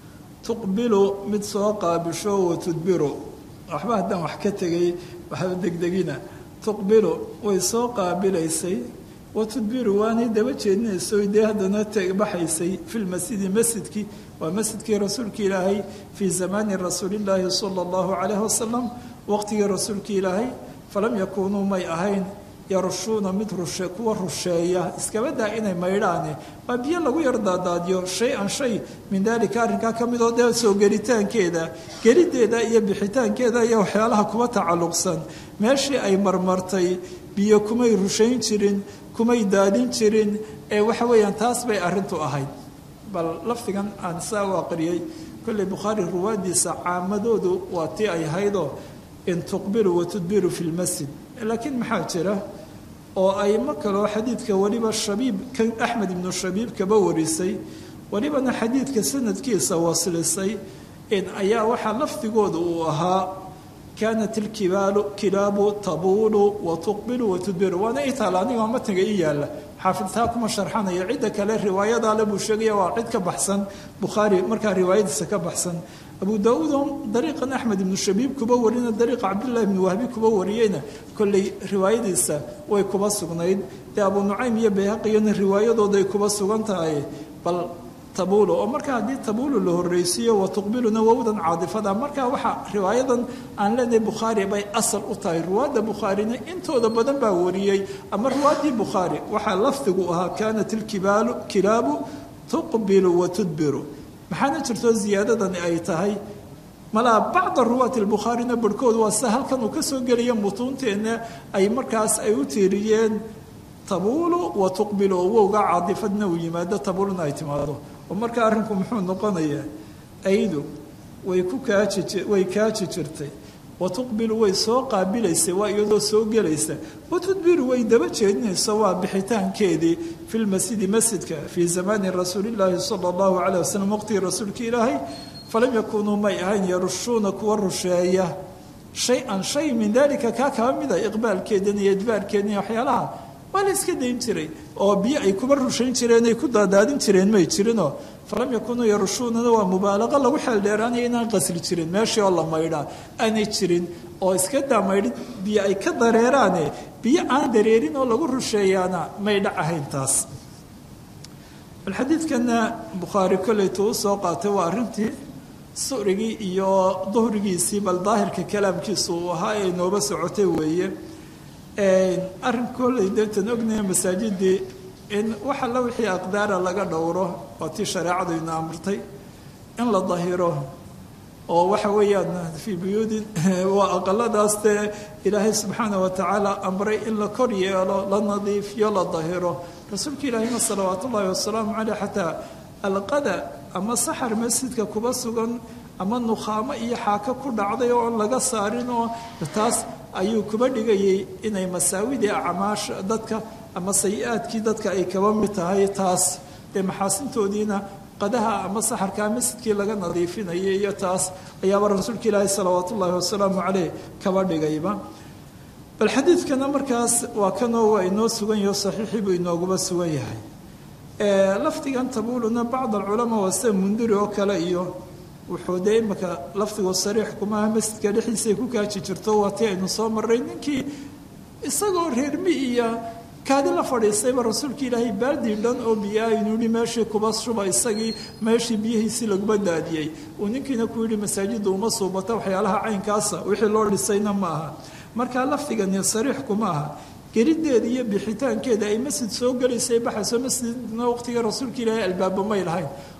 tuqbilu mid soo qaabisho wa tudbiru waxba haddaan wax ka tegay waxba degdegina tuqbilu way soo qaabilaysay wa tudbiru waanay daba jeedinayso dee haddana baxaysay fi lmasjidi masjidkii waa masjidkii rasuulka ilaahay fii zamaani rasuulillaahi sala allahu calayhi wasalam waqtigii rasuulka ilaahay falam yakuunuu may ahayn yarushuuna mid rushe kuwa rusheeya iskabadaa inay maydhaane waa biyo lagu yar daadaadiyo shay-an shay min daalika arrinkaa ka midoo dee soo gelitaankeeda geliddeeda iyo bixitaankeeda iyo waxyaalaha kuwa tacalluqsan meeshii ay marmartay biyo kumay rushayn jirin kumay daadin jirin ee waxa weeyaan taas bay arrintu ahayd bal lafdigan aan saa u aqriyey kolley bukhaari ruwaadiisa caamadoodu waa tii ay ahaydoo in tuqbilu wa tudbiru fi lmasjid laakiin maxaa jira oo aymo kaloo xadiidka weliba shabiib kan axmed ibnu shabiib kaba warisay welibana xadiidka sanadkiisa waslisay in ayaa waxaa lafdigooda uu ahaa kaanat ilkibaalu kilaabu tabuulu wa tuqbilu wa tudbiru waana itaal aniga matniga ii yaalla xaafidtaa kuma sharxanaya cidda kale riwaayadaale buu sheegaya waa cid ka baxsan bukhaari markaa riwaayadiisa ka baxsan abu daauud dariiqan axmed ibnu shabiib kuba warina dariiqa cabdullahi ibnu wahbi kuba wariyeyna kolley riwaayadiisa way kuba sugnayd dee abu nucaym iyo bayhaqiyana riwaayadooday kuba sugan tahay bal tabuulu oo markaa haddii tabuulu la horreysiiyo wa tuqbiluna wowdan caadifada markaa waxaa riwaayadan aan leenahay bukhaari bay asal u tahay ruwaadda bukhaarina intooda badan baa wariyey ama ruwaaddii bukhaari waxaa lafdigu ahaa kaanat ilkibaalu kilaabu tuqbilu wa tudbiru maxaana jirto ziyaadadani ay tahay malaa bacda ruwaati lbukhaarina barhkood waa sida halkan uu ka soo gelaya mutuunteenna ay markaas ay u tiiriyeen tabuulu wa tuqbilu oo wowga caadifadna uu yimaado tabuuluna ay timaado oo markaa arrinku muxuu noqonayaa aydu way ku kaaji way kaaji jirtay wa tuqbilu way soo qaabilaysay waa iyadoo soo gelaysa wa tudbiru way daba jeedinaysa waa bixitaankeedii fi lmasjidi masjidka fii zamaani rasuulillaahi sala allahu calayh wasalam waqtigii rasuulka ilaahay falam yakuunuu may ahayn yarushuuna kuwa rusheeya shay-an shay min daalika kaa kaba mida iqbaalkeedan iyo idbaarkeedan iyo waxyaalaha waa la iska dayn jiray oo biyo ay kuba rushayn jireen ay ku daadaadin jireen may jirinoo falam yakuunuu yarushuunana waa mubaalaqo lagu xeeldheeraanaya inaan qasli jirin meeshii oo la maydhaa aanay jirin oo iska daa maydhid biyo ay ka dareeraane biyo aan dareerin oo lagu rusheeyaana may dhac ahayn taas bal xadiidkana bukhaari kolleytu u soo qaatay waa arrintii surigii iyo duhrigiisii bal daahirka kalaamkiisu uu ahaa ee nooba socotay weeye arrin kolley deetan ognaya masaajidii in wax alla wixii aqdaara laga dhowro waa tii shareecadu ina amrtay in la dahiro oo waxa weeyaan fii buyuudin waa aqaladaas dee ilaahay subxaana wa tacaala amray in la kor yeelo la nadiifiyo la dahiro rasuulka ilaahina salawaat ullaahi wasalaamu caleyh xataa alqada ama saxar masjidka kuba sugan ama nukhaamo iyo xaaka ku dhacday oo on laga saarin oo taas ayuu kuba dhigayay inay masaawidii acmaasha dadka ama sayi-aadkii dadka ay kaba mid tahay taas dee maxaasintoodiina qadaha ama saxarkaa masjidkii laga nadiifinayay iyo taas ayaaba rasuulka ilaahi salawaat ullaahi wasalaamu caleyh kaba dhigayba bal xadiidkana markaas waa kanoo waa inoo sugan yaho saxiixii buu inooguba sugan yahay lafdigan tabuuluna bacd alculamaa waa sida mundiri oo kale iyo wuxuu dee imaka lafdigu sariix kumaha masjidka dhexdiisay ku kaaji jirto waa tii aynu soo marray ninkii isagoo reermi iyo kaadi la fadhiistayba rasuulka ilaahay baaldii dhan oo biyo aynu yihi meeshii kuba shuba isagii meeshii biyihiisii laguma daadiyey uu ninkiina ku yidhi masaajidda uma suubata waxyaalaha caynkaasa wixii loo dhisayna ma aha markaa lafdigani sariix kuma aha gelideeda iyo bixitaankeeda ay masjid soo gelaysay baxayso masjidna waqtiga rasuulka ilaahay albaabo may lahayn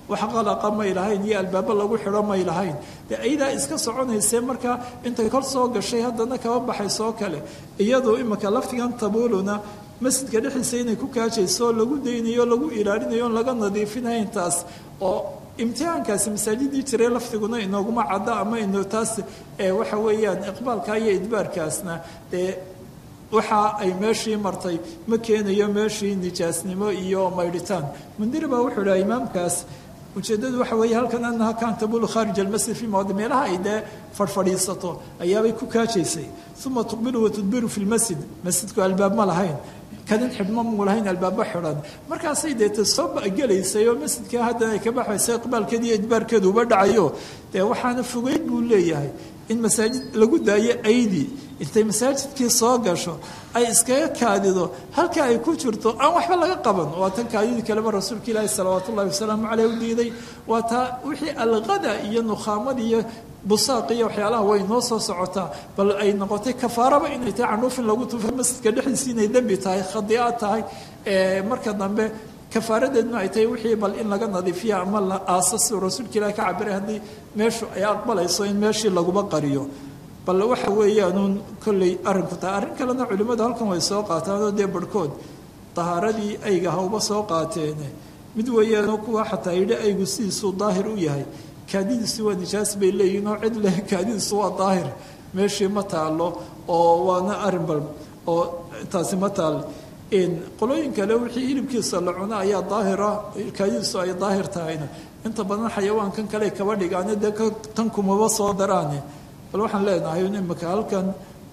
wax qalaqa may lahayn iyo albaabo lagu xidho may lahayn dee aydaa iska soconaysee markaa intay kor soo gashay haddana kaba baxaysoo kale iyadoo imika laftigan tabuuluna masjidka dhexdiisa inay ku kaajayso oo lagu daynayo lagu ilaalinayo on laga nadiifinahayn taas oo imtixaankaasi masaajidii jiray laftiguna inooguma cadda ama ino taas waxa weeyaan iqbaalka iyo idbaarkaasna dee waxa ay meeshii martay ma keenayo meeshii nijaasnimo iyo maydhitaan mundiri baa wuxuu dhaha imaamkaas ujeeddadu waxa weeye halkan annaha kan tabulu khaarij almasjid fi mawadi meelaha ay dee fadhfadhiisato ayaabay ku kaajaysay uma tuqbilu wa tudbiru fi lmasjid masjidku albaab ma lahayn kadin xidhmo muu lahayn albaabo xidhan markaasay deeta soo gelaysay oo masjidka haddana ay ka baxaysay iqbaalkeeda iyo idbaarkeedu uba dhacayo dee waxaana fogeyd buu leeyahay in masaajid lagu daayo aydi intay masaajidkii soo gasho ay iskaga kaadido halka ay ku jirto aan waxba laga qaban waa tan kaadidii kaleba rasuulka ilaahi salawaatu ullahi wasalaamu caleyh u diiday waa taa wixii alqada iyo nukhaamada iyo busaaq iyo waxyaalaha way noo soo socotaa bal ay noqotay kafaaraba inay tahay candhuufin lagu tuufo masjidka dhexdiisa inay dembi tahay khadiicad tahay marka dambe kafaaradeedna ay tahay wixii bal in laga nadiifiya ama la aaso siduu rasuulka ilahi ka cabiray haddii meeshu ay aqbalayso in meeshii laguba qariyo bal waxa weeyaanuun kolley arrinku tahay arrin kalena culimmadu halkan way soo qaataanoo dee barhkood tahaaradii ayga hawba soo qaateene mid weeyaanoo kuwa xataa yidhi aygu sidiisuu daahir u yahay kaadidiisu waa nijaas bay leeyihin oo cid leh kaadidiisu waa daahir meeshii ma taalo oo waana arrin bal oo taasi ma taal qolooyin kale wixii hilibkiisa la cuno ayaa daahira kaadidiisu ay daahir tahayna inta badan xayawaankan kale kaba dhigaane dee tan kumaba soo daraane bal waxaan leenahay imika halkan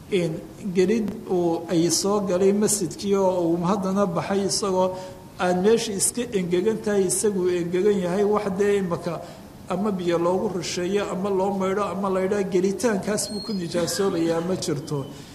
gelid uu ay soo galay masjidkii oo uu haddana baxay isagoo aan meeshii iska engegan tahay isaguu engegan yahay wax dee imika ama biyo loogu rusheeyo ama loo maydho ama laydhaa gelitaankaas buu ku nijaasoobayaa ma jirto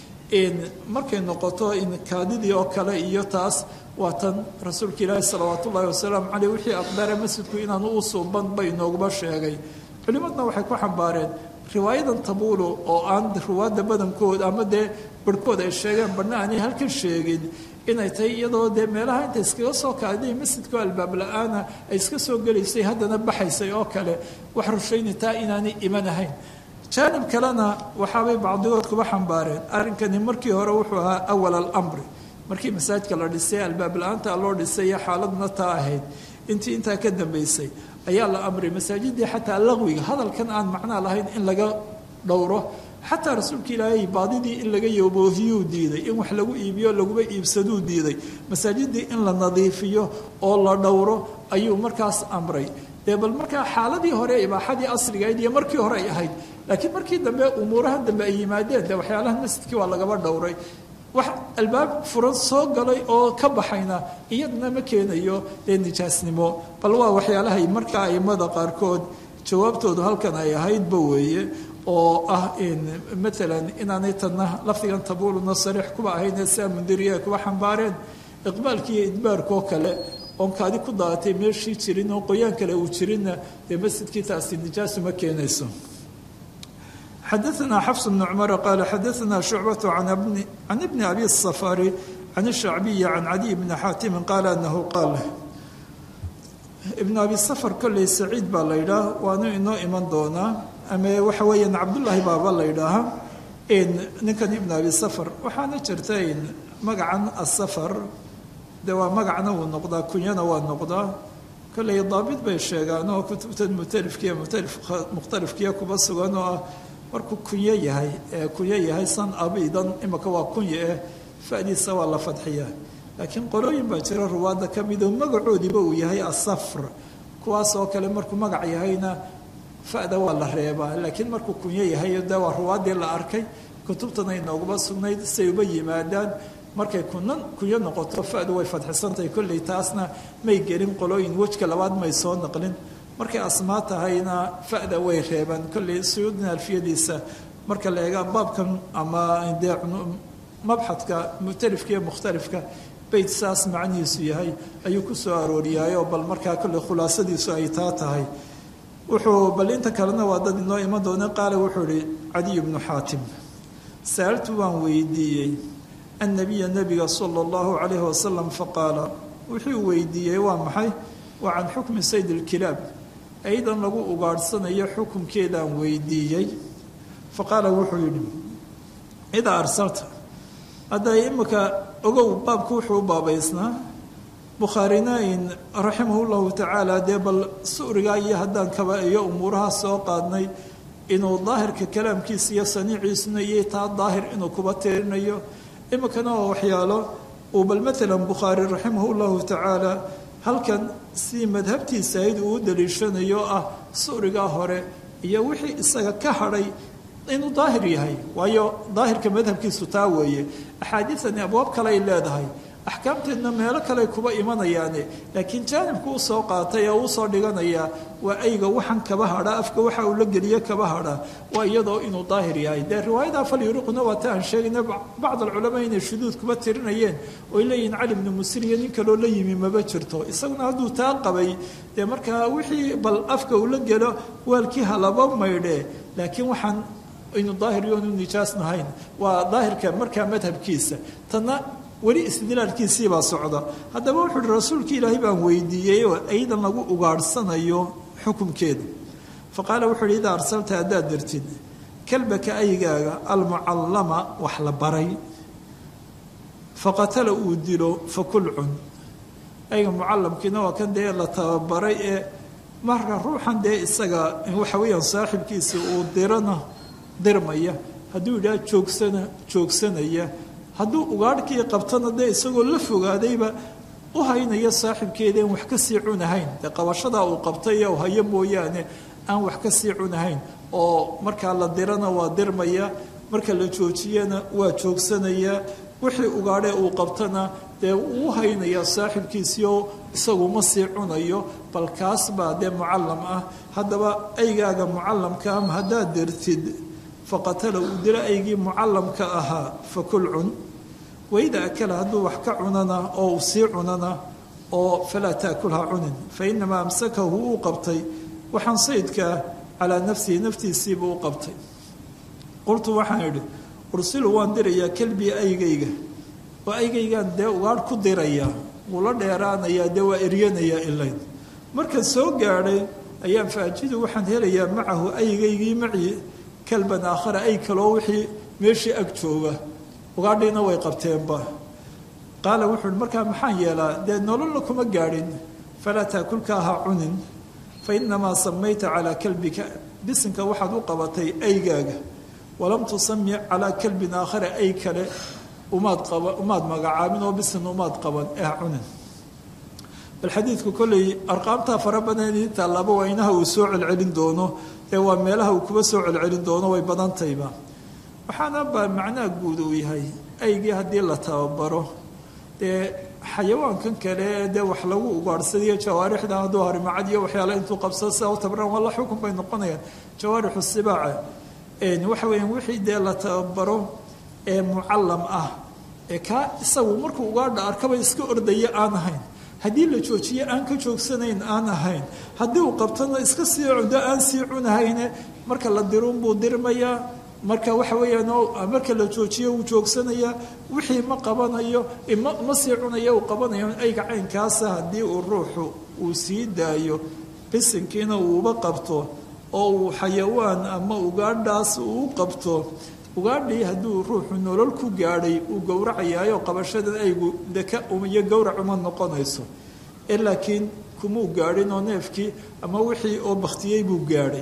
markay noqoto kaadidii oo kale iyo taas waa tan rasuulka ilaahi salawaat ullaahi wasalaamu caleyh wixii aqdara masjidku inaanu u suuban bay inooguma sheegay culimadna waxay ku xambaareen riwaayadan tabuulu oo aan ruwaadda badankooda ama dee barhkood ay sheegeen badhna aanay halkan sheegin inay tahay iyadoo dee meelaha inta iskaga soo kaadiday masjidkao albaab la-aana ay iska soo gelaysay haddana baxaysay oo kale wax rushaynataa inaanay iman ahayn jaanib kalena waxaabay bacdigood kuba xambaareen arrinkani markii hore wuxuu ahaa awal alamri markii masaajidka la dhisay albaab la-aanta loo dhisay iyo xaaladna taa ahayd intii intaa ka dambaysay ayaa la amray masaajidii xataa laqwiga hadalkan aan macnaa lahayn in laga dhowro xataa rasuulka ilaahay baadidii in laga yoboohiyuu diiday in wax lagu iibiyo laguba iibsaduu diiday masaajidii in la nadiifiyo oo la dhowro ayuu markaas amray dee bal markaa xaaladii hore ibaaxadii asrigayd iyo markii hore ay ahayd laakiin markii dambe umuuraha dambe ay yimaadeen dee waxyaalaha masjidkii waa lagaba dhowray wax albaab furan soo galay oo ka baxayna iyadna ma keenayo dee nijaasnimo bal waa waxyaalahay markaa aimada qaarkood jawaabtoodu halkan ay ahaydba weeye oo ah maalan inaanay tanna lafdigan tabuuluna sariix kuba ahayn siaa mundiriya kuba xambaareen iqbaalkii iyo idbaarkoo kale oon kaadi ku daaatay meeshii jirin oo qoyaan kale uu jirinna dee masjidkii taasi nijaasu ma keenayso xadaثna xفs بن cmر qال xadaثna شhucbaة can bni abi الصfr can الshacbiyi can cadiي bni xaatimi qaal anahu qaal ibn abi sfr kolley saciid baa la ydhaah waanu inoo iman doonaa ama waxa weeyaan cabdullaahi baaba la ydhaaha ninkan ibn abi sfr waxaana jirta magacan asfr de waa magacna wuu noqdaa kunyana waa noqdaa kolley daabit bay sheegaan oo kutubtan mutalifkiiya mukhtalifkiya kuba sugan oo ah markuu kunyo yahay ee kunyo yahay san abidan imika waa kunyo eh fadiisa waa la fadxiyaa laakiin qolooyin baa jira ruwaadda ka midoo magacoodiiba uu yahay asafr kuwaas oo kale markuu magac yahayna fada waa la reebaa laakiin markuu kunyo yahay de waa ruwaaddii la arkay kutubtana inooguma sugnayd say uba yimaadaan markay kunan kunyo noqoto fadu way fadxisantahay kolley taasna may gelin qolooyin wejka labaad may soo naqlin markay asmaa tahayna fada way reebaan kolley suyuudna alfiyadiisa marka la eega baabkan ama dee mabxadka mutalifka iyo mukhtalifka bayt saas macnihiisu yahay ayuu ku soo arooriyaayoo bal markaa kolley khulaasadiisu ay taa tahay wuxuu bal inta kalena waa dad inoo iman doona qaale wuxuu ihi cadiy bnu xaatim sa'altu waan weydiiyey annabiya nabiga sala allahu calayhi wasalam faqaala wuxuu weydiiyey waa maxay waa can xukmi sayd alkilaab aydan lagu ugaadhsanayo xukunkeedaan weydiiyey faqaala wuxuu yidhi idaa arsalta hadday imika ogow baabku wuxuu u baabaysnaa bukhaarina in raximah llahu tacaala dee bal su'rigaa iyo haddaan kaba iyo umuuraha soo qaadnay inuu daahirka kalaamkiisa iyo saniiciisuna iyo taa daahir inuu kuba tiirinayo imikana waa waxyaalo uu bal maalan bukhaari raximah llahu tacaala halkan si madhabtiisa ayd uu u daliishanayo ah su'rigaa hore iyo wixii isaga ka hadhay inuu daahir yahay waayo daahirka madhabkiisu taa weeye axaadiidani abwaab kale ay leedahay axkaamteedna meelo kale kuba imanayaane laakiin jaanibku u soo qaatay oo u soo dhiganayaa waa ayga waxan kaba hadha afka waxa uu la geliye kaba hadha waa iyadoo inuu daahir yahay dee riwaayada falyuriquna waa ta aan sheegayna bacd alculamaa inay shuduud kuba tirinayeen oo ay leeyihin cali bnu musir iyo nin kaloo la yimi maba jirto isaguna hadduu taa qabay dee markaa wixii bal afka uu la gelo waalkii halaba maydhe laakiin waxaan inuu daahir yoonu nijaasnahayn waa daahirka markaa madhabkiisa tanna weli istidlaalkiisii baa socda haddaba wuxuu uhi rasuulka ilaahay baan weydiiyey oo aydan lagu ugaadhsanayo xukunkeeda faqaala wuxuu uhi idaa arsalta haddaad dirtid kalbaka aygaaga almucallama wax la baray faqatala uu dilo fakul cun ayga mucallamkiina waa kan dee la tababaray ee marka ruuxan dee isaga waxa weeyaan saaxibkiisii uu dirana dirmaya hadduu yidhaha joogsana joogsanaya hadduu ugaadhkii qabtana dee isagoo la fogaadayba u haynaya saaxibkeedeen wax ka sii cunahayn dee qabashadaa uu qabtay u hayo mooyaane aan wax ka sii cunahayn oo markaa la dirana waa dirmaya marka la joojiyana waa joogsanaya wixii ugaadhee uu qabtana dee uu haynaya saaxibkiisii oo isagu ma sii cunayo bal kaas baa dee mucallam ah haddaba aygaaga mucallamka ama haddaad dirtid faqatala uu dilo aygii mucallamka ahaa fakul cun waida akala hadduu wax ka cunana oo uu sii cunana oo falaa taakulha cunin fainamaa amsakahu uu qabtay waxaan sayidkaa calaa nafsihi naftiisiibuu u qabtay qultu waxaan idhi ursilu waan dirayaa kelbii aygayga oo aygaygaan dee ugaadh ku dirayaa wuu la dheeraanayaa dee waa eryanayaa ilayn markaan soo gaadhay ayaan faajidu waxaan helayaa macahu aygaygii macii kalban aakhara ay kaloo wixii meeshii ag jooga ugaadhiina way qabteenba qaala wuxuu uhi markaa maxaan yeelaa dee nololna kuma gaadhin falaa taakulka ha cunin fa inamaa samayta calaa kalbika bisinka waxaad u qabatay aygaaga walam tusami calaa kalbin aakhara ay kale umaad qaba umaad magacaabin oo bisin umaad qaban ee ha cunin bal xadiidku kolley arqaamtaa fara badan intaa laba waa inaha uu soo celcelin doono ee waa meelaha uu kuba soo celcelin doono way badantayba waxaana baa macnaha guud uu yahay aygii haddii la tababaro dee xayawaankan kale dee wax lagu ugaadhsadiyo jawaarixda hadduu harimacad iyo waxyaale intuu qabsado sidaa u tabaran waa la xukun bay noqonayaan jawaarixu sibaaca waxa weeyaan wixii dee la tababaro ee mucallam ah ee kaa isagu markuu ugaadha arkaba iska ordaya aan ahayn haddii la joojiye aan ka joogsanayn aan ahayn haddii uu qabtana iska sii cudo aan sii cunahayne marka la dirunbuu dirmayaa marka waxa weeyaan marka la joojiyo uu joogsanayaa wixii ma qabanayo ma ma sii cunaya uu qabanayo ayga caynkaasa haddii uu ruuxu uu sii daayo bisinkiina uuba qabto oo uu xayawaan ama ugaadhaas uu qabto ugaadhii hadduu ruuxu nolol ku gaadhay uu gowracayaayo qabashadan aygu deka iyo gowrac uma noqonayso ee laakiin kumuu gaadhin oo neefkii ama wixii oo baktiyey buu gaadhay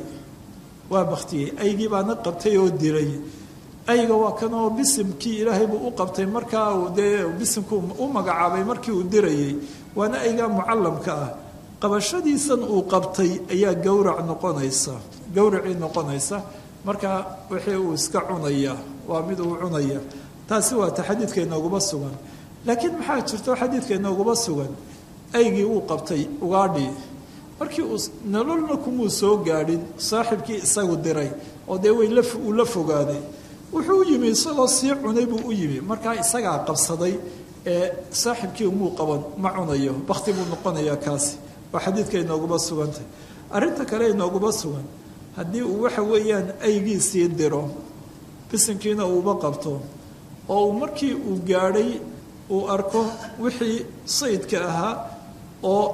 waa baktiyey aygii baana qabtay oo dilay ayga waa kan oo bisimkii ilaahay buu u qabtay markaa uu dee bisimku u magacaabay markii uu dirayay waana aygaa mucallamka ah qabashadiisan uu qabtay ayaa gowrac noqonaysa gowracii noqonaysa marka wixii uu iska cunaya waa mid uu cunaya taasi waa ta xadiidka inooguma sugan laakiin maxaa jirto xadiidka inooguma sugan aygii uu qabtay ugaadhii markii uu nololna kumuu soo gaadhin saaxibkii isagu diray oo dee way uu la fogaaday wuxuu u yimi isagoo sii cunay buu u yimi markaa isagaa qabsaday ee saaxibkii umuu qaban ma cunayo bakti buu noqonayaa kaasi waa xadiidka inooguma sugantay arrinta kale inooguma sugan haddii uu waxa weeyaan aygiisii diro bisinkiina uuba qabto oo uu markii uu gaadhay uu arko wixii sayidka ahaa oo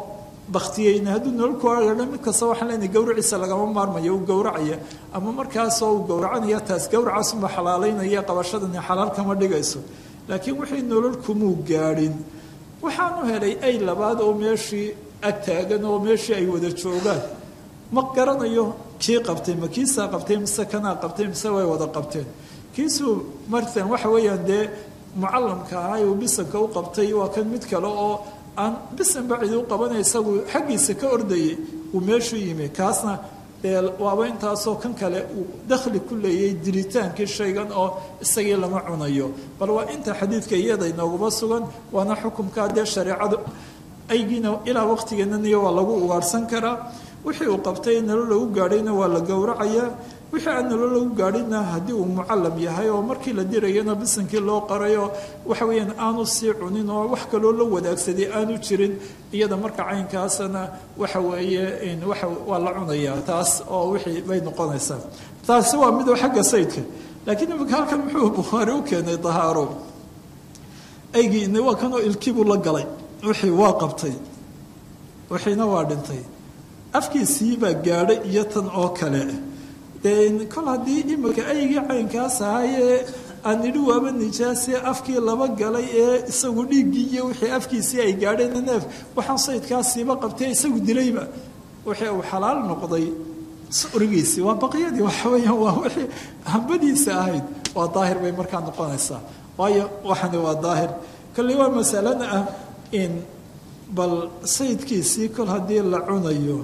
baktiyeyna hadduu nolol ku argana mid kasta waxaan leenahay gowraciisa lagama maarmayo uu gowracaya ama markaasoo uu gowracanaya taas gowracaasunba xalaalaynaya qabashadani xalaal kama dhigayso laakiin wixii nolol kumuu gaadhin waxaanu helay ay labaad oo meeshii ag taagan oo meeshii ay wada joogaan ma garanayo kii qabtay ma kiisaa qabtay mise kanaa qabtay mise way wada qabteen kiisuu martan waxa weeyaan dee mucallamka ahaa uu bisanka u qabtay waa kan mid kale oo aan bisanba cidi u qabanay isagu xaggiisa ka ordayay uu meeshuu yimi kaasna dee waaba intaasoo kan kale uu dakhli ku leeyay diritaankii shaygan oo isagii lama cunayo bal waa inta xadiidka iyada inooguma sugan waana xukumkaa dee shareecadu aygiina ilaa waqtigeenaniyo waa lagu ugaarhsan karaa wixii uu qabtay nolol lagu gaadhayna waa la gowracayaa wixii aan nolol lagu gaadhina haddii uu mucallam yahay oo markii la dirayana bisankii loo qarayo waxa weeyaan aanu sii cunin oo wax kaloo la wadaagsaday aanu jirin iyada marka caynkaasana waxa weeye waxa waa la cunayaa taas oo wixii bay noqonaysaa taasi waa midoo xagga saydka laakiin imika halkan muxuu bukhaari u keenay dahaaro aygiina waa kanoo ilkibuu la galay wixii waa qabtay wixiina waa dhintay afkiisii baa gaadhay iyo tan oo kale dee kol haddii imika aygii caynkaas ahaayee aan nidhi waaba nijaasee afkii laba galay ee isagu dhiiggii iyo wixii afkiisii ay gaadheen neef waxaan saydkaasiiba qabtay isagu dilayba wixii uu xalaal noqday surigiisii waa baqyadii waxa weeyaan waa wixii hambadiisa ahayd waa daahir bay markaa noqonaysaa waayo waxani waa daahir kolley waa masalana ah in bal saydkiisii kol haddii la cunayo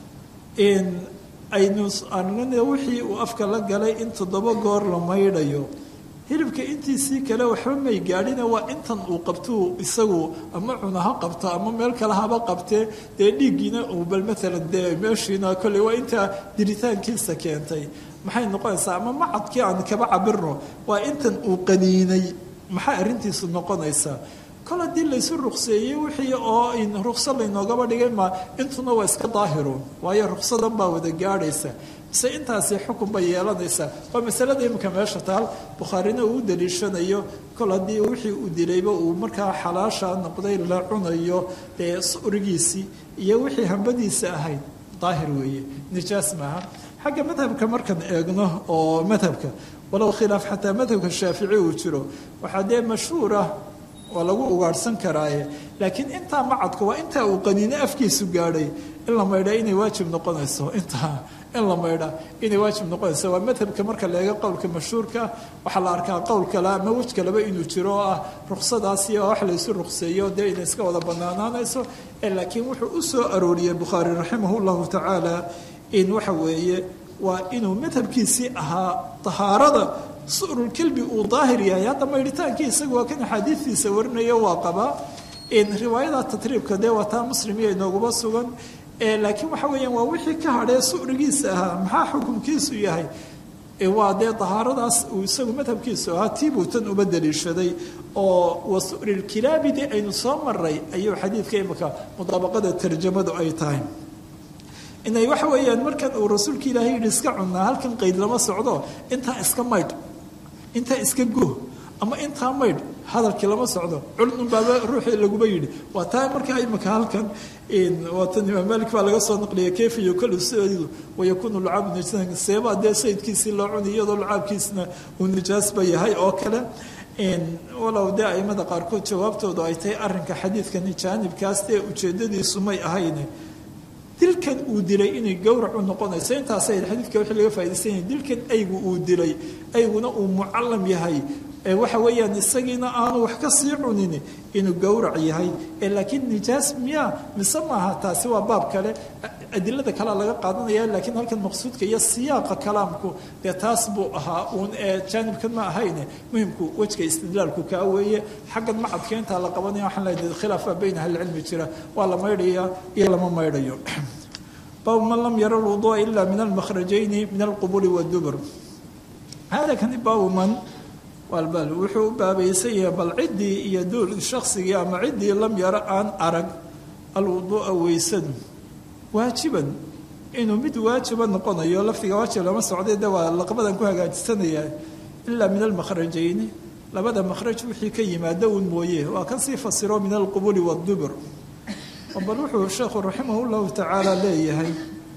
in aynu arnana wixii uu afka la galay in toddoba goor la maydhayo hilibka intiisii kale waxba may gaadhina waa intan uu qabtuu isagu ama cuna ha qabto ama meel kale haba qabtee dee dhiiggiina uu bal maalan dee meeshiina kolley waa intaa diritaankiisa keentay maxay noqonaysaa ama macadkii aan kaba cabirno waa intan uu qaniinay maxay arrintiisu noqonaysaa kol haddii laysu ruqseeyey wixii oo ruqso laynoogaba dhigay ma intuna waa iska daahiruun waayo ruqsadan baa wada gaadhaysa mise intaasi xukun bay yeelanaysaa waa masalada imika meesha taal bukhaarina uu u daliishanayo kol haddii wixii uu dilayba uu markaa xalaasha noqday la cunayo dee surigiisii iyo wixii hambadiisa ahayd daahir weeye nijaas maaha xagga madhabka markaan eegno oo madhabka walow khilaaf xataa madhabka shaafici uu jiro waxaa dee mashhuurah waa lagu ugaadhsan karaaye laakiin intaa macadku waa intaa uu qaniino afkiisu gaadhay in la maydhaa inay waajib noqonayso intaa in la maydhaa inay waajib noqonayso waa madhabka marka la eego qowlka mashhuurka waxaa la arkaa qowl kale ama wej kaleba inuu jiro oo ah ruqsadaasi oo wax laysu ruqseeyo dee inay iska wada banaanaanayso laakiin wuxuu u soo arooriyey bukhaari raximah llahu tacaala in waxa weeye waa inuu madhabkiisii ahaa tahaarada surulkelbi uu daahir yahay hadda maydhitaankii isagu waa kan axaadiistiisa warinaya waa qabaa riwaayada tatriibka dee waa taa muslim iyo inooguma sugan laakiin waxa weeyaan waa wixii ka hadhee surigiisa ahaa maxaa xukunkiisu yahay waa dee dahaaradaas uu isagu madhabkiisu ahaa tiibuu tan uba daliishaday oo wasurilkilaabi dee aynu soo maray ayuu xadiidka imika mudaabaqada tarjamadu ay tahay inay waxa weeyaan markan uu rasuulka ilaahay yidhi iska cunnaa halkan qayd lama socdo intaa iska maydh intaa iska go ama intaa maydh hadalkii lama socdo culun baaba ruuxii laguba yidhi waa taa markaa imika halkan waatan imaam malik baa laga soo naqliya kayfa yukalu saydu wayakuunu lucaabu najsan seebaa dee sayidkiisii loo cuni iyadoo lucaabkiisna uu nijaasba yahay oo kale walow dee aimada qaarkood jawaabtoodu ay tahay arrinka xadiidkani jaanibkaas dee ujeedadiisu may ahayne dilkan uu dilay inay gowrac u noqonayso intaasay xadiidka wixii laga faa'idaysan yahay dilkan aygu uu dilay ayguna uu mucallam yahay waxa weeyaan isagiina aanu wax ka sii cunin inuu gowrac yahay laakiin nijaas miyaa mise maaha taasi waa baab kale adilada kalea laga qaadanaya laakiin halkan maqsuudka iyo siyaaqa kalaamku dee taas buu ahaa uun jaanibkan ma ahayne muhimku wejka istidlaalku kaa weeye xaggan macadka intaa la qabanaya waxaan leedahay khilaafa bayna ahlicilmi jira waa la maydhaya iyo lama maydhayo bab man lam yara alwuduua ila min almakhrajayni min alqubuli waddubur hada kani baabu man walbal wuxuu u baabaysan yahay bal ciddii iyo duul shaksigii ama ciddii lam yaro aan arag alwuduu'a weysadu waajiban inuu mid waajiba noqonayo lafdiga waajib lama socday de waa laqabadan ku hagaajisanayaa ilaa min almakhrajayni labada makhraj wixii ka yimaado uun mooye waa kan sii fasiro min alqubuli waddubur bal wuxuu sheekhu raximahullahu tacaala leeyahay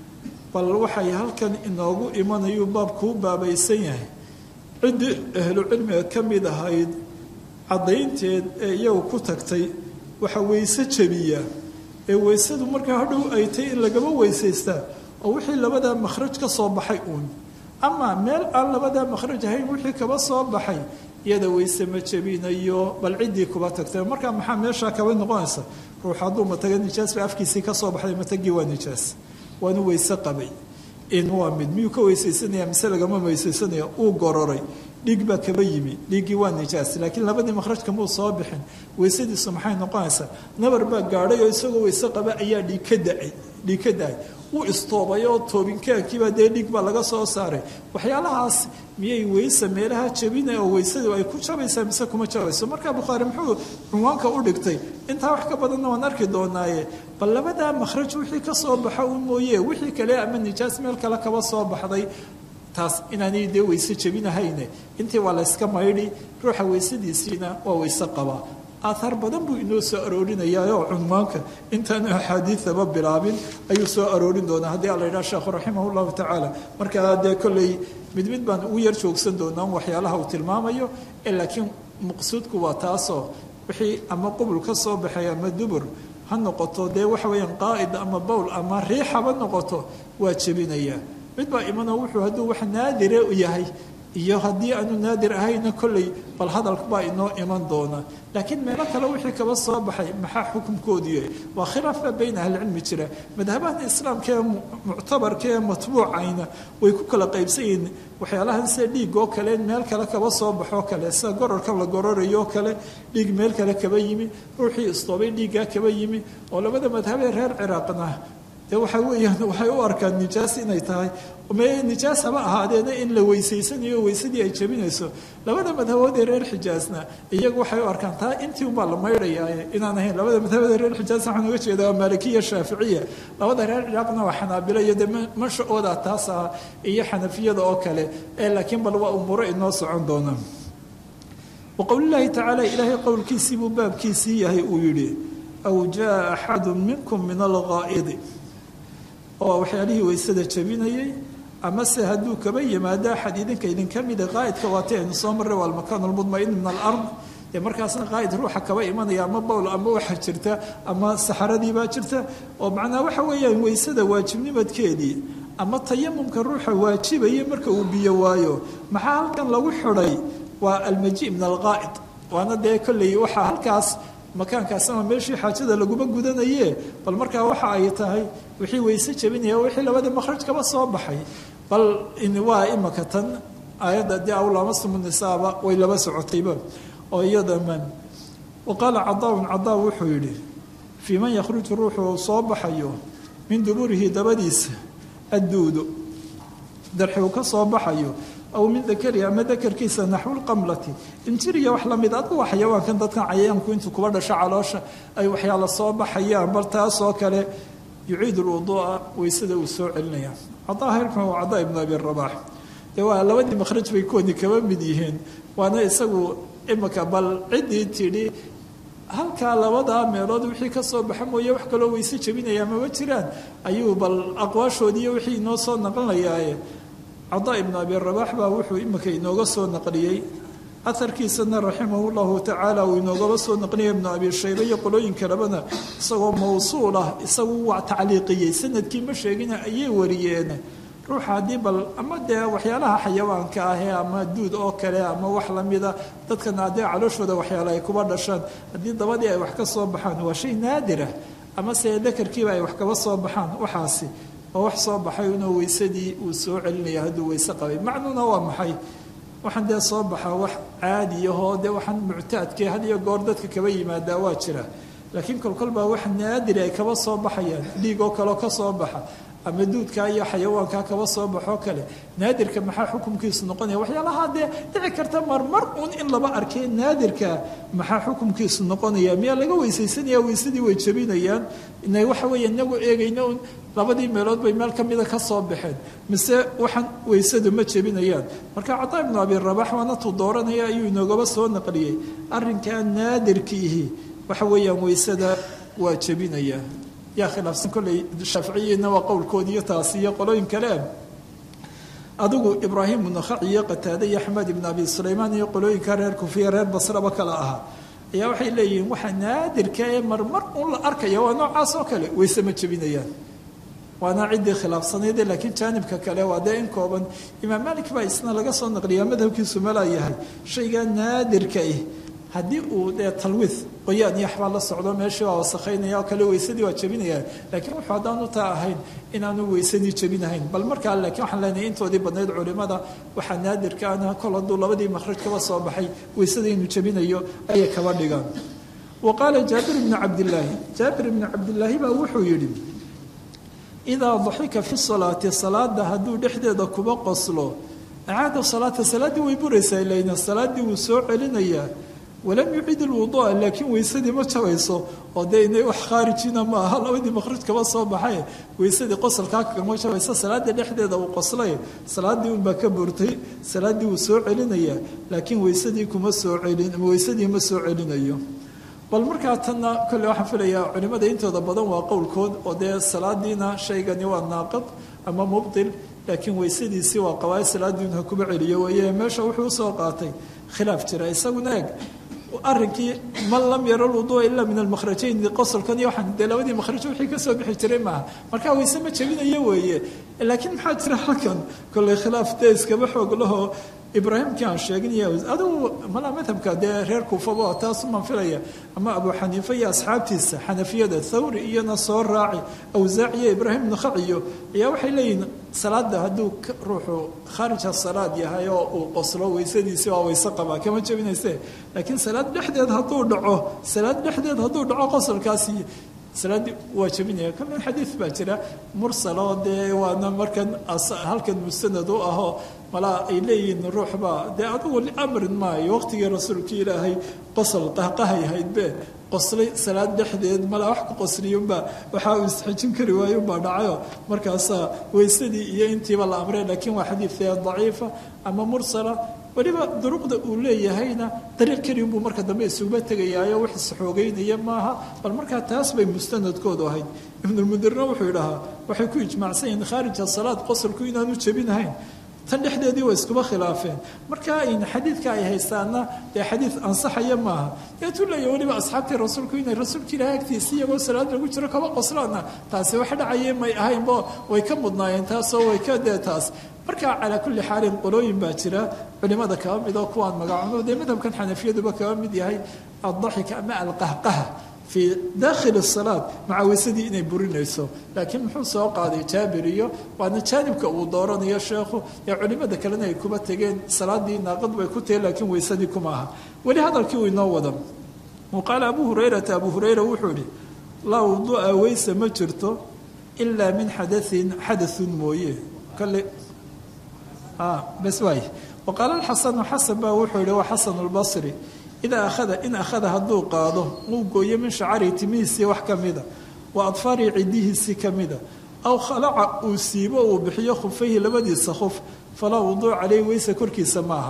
bal waxay halkan inoogu imanayuu baabkuu baabaysan yahay ciddii ahlu cilmiga ka mid ahayd caddaynteed ee iyagu ku tagtay waxa weyse jebiya ee weysadu markaa hadhow ay tahay in lagaba weysaystaa oo wixii labadaa makhraj ka soo baxay uun ama meel aan labadaa makhraj ahayn wixii kaba soo baxay iyada weyse ma jebinayo bal ciddii kuba tagtay markaa maxaa meeshaa kaba noqonaysa ruux hadduu mataga nijaas ba afkiisii ka soo baxday matagii waa nijaas waanu weyse qabay in waa mid miyuu ka weysaysanaya mise lagama weysaysanaya uu gororay dhiig baa kaba yimi dhiiggii waa nijaas laakiin labadii makhrajka muu soo bixin weysadiisu maxay noqonaysaa nabar baa gaadhay oo isagoo weyse qaba ayaa dhiig ka dacay dhiig ka dacay wuu istoobay oo toobinkaankiibaa dee dhiig baa laga soo saaray waxyaalahaas miyay weyse meelaha jabina oo weysadu ay ku jabaysaa mise kuma jabayso markaa bukhaari muxuu cunwaanka u dhigtay intaa wax ka badanna waan arki doonaaye bal labadaa makhraj wixii ka soo baxa u mooye wixii kale ama nijaas meel kale kaba soo baxday taas inaanay dee weyse jebinahayne intii waa layska maydhi ruuxa weysadiisiina waa weyse qabaa aaaar badan buu inoo soo aroorinayaa oo cunwaanka intaanu axaadiidaba bilaabin ayuu soo aroorin doonaa haddii ala yidhaha sheekhu raximah llahu tacaala markaa dee kolley mid mid baan ugu yar joogsan doonaa waxyaalaha uu tilmaamayo laakiin maqsuudku waa taasoo wixii ama qubul ka soo baxay ama dubur ha noqoto dee waxa weeyaan qaa'id ama bowl ama riixaba noqoto waa jebinayaa mid baa imanoo wuxuu hadduu wax naadire yahay iyo haddii aanu naadir ahayna kolley bal hadalka baa inoo iman doona laakiin meelo kale wixii kaba soo baxay maxaa xukunkoodii yahay waa khilaaf baa bayna ahlicilmi jira madhabahan islaamka ee muctabarka ee matbuucayna way ku kala qaybsan yihiin waxyaalahan sida dhiig oo kale meel kale kaba soo baxoo kale sida gororka la gororayo kale dhiig meel kale kaba yimi ruuxii istoobay dhiiggaa kaba yimi oo labada madhabee reer ciraaqna de waxa weeyaan waxay u arkaan nijaas inay tahay me nijaas haba ahaadeena in la weysaysanayo weysadii ay jebinayso labada madhabood ee reer xijaasna iyagu waxay u arkaan taa intii unbaa la maydhayaa inaan ahayn labada madhabood ee reer xijaasna waxaan uga jeedaa waa maalikiya shaaficiya labada reer ciraaqna waa xanaabilo iyo dee manshacooda taas ah iyo xanafiyada oo kale ee laakiin bal waa umuuro inoo socon doona waqowlillaahi tacaala ilaahay qowlkiisii buu baabkiisii yahay uu yidhi aw jaa axadu minkum min alghaa'idi oo waxyaalihii weysada jebinayay ama se hadduu kaba yimaado axad idinka idinka mida qaa'idka waati aynu soo marray waa almakaan almudmain min alard dee markaasna qaa'id ruuxa kaba imanaya ama bowl ama waxa jirta ama saxaradii baa jirta oo macnaa waxa weeyaan weysada waajibnimadkeedii ama tayamumka ruuxa waajibaya marka uu biyo waayo maxaa halkan lagu xidhay waa almaji min alqaa'id waana dee kolley waxaa halkaas makaankaas ama meeshii xaajada laguma gudanaye bal markaa waxa ay tahay wixii weyse jebinaya wixii labada makhraj kaba soo baxay bal waa imaka tan aayadda dee aw laamastumu nisaaba way laba socotayba oo iyada man waqaala cadaawun cadaa wuxuu yidhi fii man yakhruju ruuxuu soo baxayo min duburihi dabadiisa adduudu darxi uu ka soo baxayo aw min dakari ama dakarkiisa naxwulqamlati injiriya wax lamid adgu waa xayawaankan dadkan cayayaanku intuu kuba dhasho caloosha ay waxyaala soo baxayaan bal taasoo kale yuciidu lwuduu'a weysada uu soo celinaya cadaa hirkan waa cadaa ibnu abi rabax dee waa labadii makhraj bay kuwani kaba mid yihiin waana isagu imika bal ciddii tidhi halkaa labadaa meelood wixii ka soo baxa mooye wax kaloo weyse jebinaya mama jiraan ayuu bal aqwaashoodiiyo wixii inoo soo naqlinayaaye cadaa ibnu abi rabax baa wuxuu imika inooga soo naqliyey aharkiisana raximahu llahu tacaala uu inoogaba soo naqliyay ibnu abi shayba iyo qolooyin kalebana isagoo mawsuul ah isagu waa tacliiqiyey sanadkii ma sheegina ayay wariyeen ruuxa haddii bal ama dee waxyaalaha xayawaanka ahee ama duud oo kale ama wax lamida dadkana haddee calooshooda waxyaala ay kuba dhashaan haddii dabadii ay wax ka soo baxaan waa shay naadirah ama se dakarkiiba ay wax kaba soo baxaan waxaasi oo wax soo baxay inuu weysadii uu soo celinaya hadduu weyse qabay macnuuna waa maxay waxaan dee soo baxa wax caadiyahoo dee waxaan muctaadkee had iyo goor dadka kaba yimaadaa waa jira laakiin kolkol baa wax naadiri ay kaba soo baxayaan dhiigoo kaleo ka soo baxa ama duudkaa iyo xayawaankaa kaba soo baxoo kale naadirka maxaa xukumkiisu noqonaya waxyaalahaa dee dhici karta marmar uun in laba arkay naadirka maxaa xukumkiisu noqonaya miyaa laga weysaysanaya weysadii way jebinayaan inay waxa weeye inagu eegayna un labadii meelood bay meel kamida ka soo baxeen mise waxaan weysadu ma jebinayaan marka cadaa ibnu abi rabax waana tuu dooranaya ayuu inoogaba soo naqliyey arrinkaa naadirkiihi waxa weeyaan weysada waa jebinaya yaa khilaafsan kolley shaaficiyina waa qowlkoodiiyo taasi iyo qolooyin kale adigu ibraahim nakhaci iyo qataade iyo axmed ibn abi sulaymaan iyo qolooyinka reer kufiya reer basraba kale ahaa ayaa waxay leeyihiin waxa naadirka ee marmar un la arkaya waa noocaas oo kale wayse ma jebinayaan waana ciddii khilaafsanayd laakiin jaanibka kale waa dee in kooban imaam malik baa isna laga soo naqliyaa madhabkiisu mala yahay shayga naadirka ah haddii uu dee talwiid qoyaan iyo waxbaa la socdo meeshii waa wasakhaynaya oo kale weysadii waa jebinaya laakiin wuxuu haddaan u taa ahayn inaanu weysadii jebinahayn bal markaa laakiin waxaan leenahay intoodii badnayd culimada waxaa naadirka ana kol hadduu labadii makhraj kaba soo baxay weysadii inuu jebinayo ayay kaba dhigaan wa qaala jaabir ibnu cabdillaahi jaabir ibnu cabdillaahi baa wuxuu yidhi idaa daxika fi salaati salaada hadduu dhexdeeda kuba qoslo acaada salaata salaaddii way buraysaa ilayna salaaddii wuu soo celinayaa walam yucid ilwuduua laakiin weysadii ma jabayso oo dee inay wax khaarijina ma aha labadii makhraj kaba soo baxay weysadii qosolkaa kagama jabayso salaada dhexdeeda uu qoslay salaaddii unbaa ka burtay salaaddii wuu soo celinayaa laakiin weysadii kuma soo celin weysadii ma soo celinayo bal markaa tanna kolley waxaan filayaa culimada intooda badan waa qowlkood oo dee salaadiina shaygani waa naaqid ama mubdil laakiin weysadiisii waa qabaa salaadiin ha kuba celiyo weeye meesha wuxuu usoo qaatay khilaaf jira isaguna eeg arrinkii man lam yara lwuduua ilaa min almakhrajayn qosolkan iyo waxaan dee labadii makhraj wixii kasoo bixi jiray maaha markaa weyse ma jebinayo weeye laakiin maxaa jira halkan kolley khilaaf dee iskaba xoog lahoo ibraahimkii aan sheeginaya adigu malaa madhabka dee reer kuufaba taasumaan filaya ama abu xaniifa iyo asxaabtiisa xanafiyada thawri iyona soo raaci awsaaci iyo ibraahim nakhaciyo ayaa waxay leeyihiin salaada hadduu ruuxu khaarija salaad yahay oo uu qoslo weysadiisi waa weyse qabaa kama jebinayse laakiin salaad dhexdeed hadduu dhaco salaad dhexdeed hadduu dhaco qosolkaasi salaadii waa jebinaya kamin xadiid baa jira mursal oo dee waana markan halkan mustanad u ahoo malaa ay leeyihiin ruuxbaa dee adigu liamrin maayo waqtigii rasuulkii ilaahay qosol qahqahay haydbe qoslay salaad dhexdeed malaa wax ku qosliyunbaa waxaa uu isxijin kari waayo unbaa dhacayo markaasaa weysadii iyo intiiba la amray laakiin waa xadiid daciifa ama mursala weliba duruqda uu leeyahayna dariiq keliyan buu marka dambe isuguba tegayaayo wax isxoogeynaya maaha bal markaa taas bay mustanadkoodu ahayd ibnulmundirna wuxuu idhahaa waxay ku ijmaacsan yihiin khaarija salaad qosolku inaanu jebinahayn tan dhexdeedii waa iskuba khilaafeen markaa in xadiidka ay haystaana dee xadiid ansaxaya maaha deetuu leeya weliba asxaabtii rasuulku inay rasuulka ilaahay agtiisa iyagoo salaad lagu jiro kaba qoslaana taasi wax dhacaya may ahaynbo way ka mudnaayeen taasoo way ka dee taas marka calaa kulli xaalin qolooyin baa jira culimada kaba mid oo kuwaan magacoono dee madhabkan xanafiyaduba kaba mid yahay addaxika ama alqahqaha fii daakhili salaad maca weysadii inay burinayso laakiin muxuu soo qaaday jaabir iyo waana jaanibka uu dooranayo sheekhu ee culimada kalena ay kuba tegeen salaadii naaqid bay ku tahay laakiin weysadii kuma aha weli hadalkii uu inoo wada wa qaala abu hurayrata abu hurayra wuxuu ihi laa wuduu'a weyse ma jirto ilaa min xadain xadaun mooye kale bes waay waqaala alxasanu xasan baa wuxuu yihi waa xasan albasri idaa akhada in akhada hadduu qaado uu gooyo min shacarihi timihiisii wax ka mida wa adfaarihi cidihiisii ka mida aw khalaca uu siibo uu bixiyo khufayhi labadiisa khuf falaa wuduuc caleyh weyse korkiisa maaha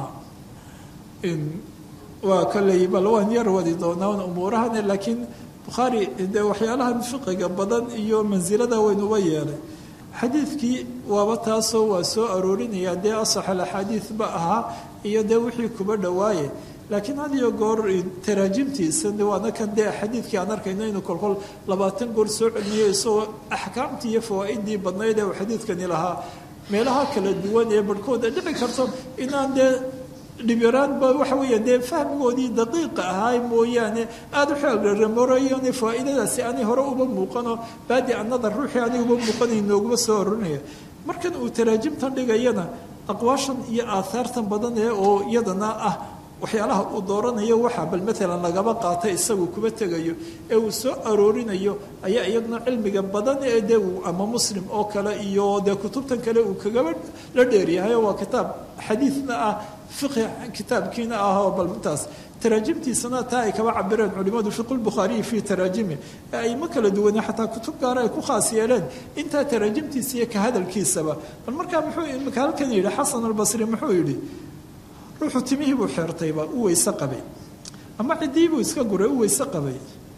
waa kaley bal waan yar wadi doonaa umuurahane laakiin bukhaari dee waxyaalahan fiqiga badan iyo mansilada waynuba yeelay xadiidkii waaba taasoo waa soo aroorinaya dee asax alaxaadiid ba ahaa iyo dee wixii kuba dhawaaye laakiin had iyo goor taraajimtiisa waana kan dee xadiidkii aan arkayno inuu kolkol labaatan goor soo celinayo isagoo axkaamtii iyo fawaaidii badnayd ee uu xadiidkani lahaa meelaha kala duwan ee barhkooda dhici karto inaan dee dhibyaraanba waxa weeya dee fahmigoodii daqiiqa ahaa mooyaane aada u xeelremorayan faa'iidadaasi aanay hore uba muuqanoo baadi annadar ruuxii aanay uba muuqanayn nooguma soo oranaya markan uu taraajimtan dhigayana aqwaashan iyo aahaartan badan ee oo iyadana ah waxyaalaha uu dooranayo waxa bal maalan lagaba qaata isagu kuba tegayo ee uu soo aroorinayo ayaa iyaduna cilmiga badan ee dee ama muslim oo kale iyo dee kutubtan kale uu kagaba la dheeryahay waa kitaab xadiidna ah fiqi kitaabkiina ah oo bal intaas taraajimtiisana taa ay kaba cabireen culimadu fiqulbukhaariyi fii taraajimi ee ay ma kala duwane xataa kutub gaara ay ku khaas yeeleen intaa taraajimtiisa iyo ka hadalkiisaba bal markaa muxuu imika halkan yidhi xasan albasri muxuu yidhi ruuxu timihii buu xeertayba u weyse qabay ama ciddii buu iska guray u weyse qabay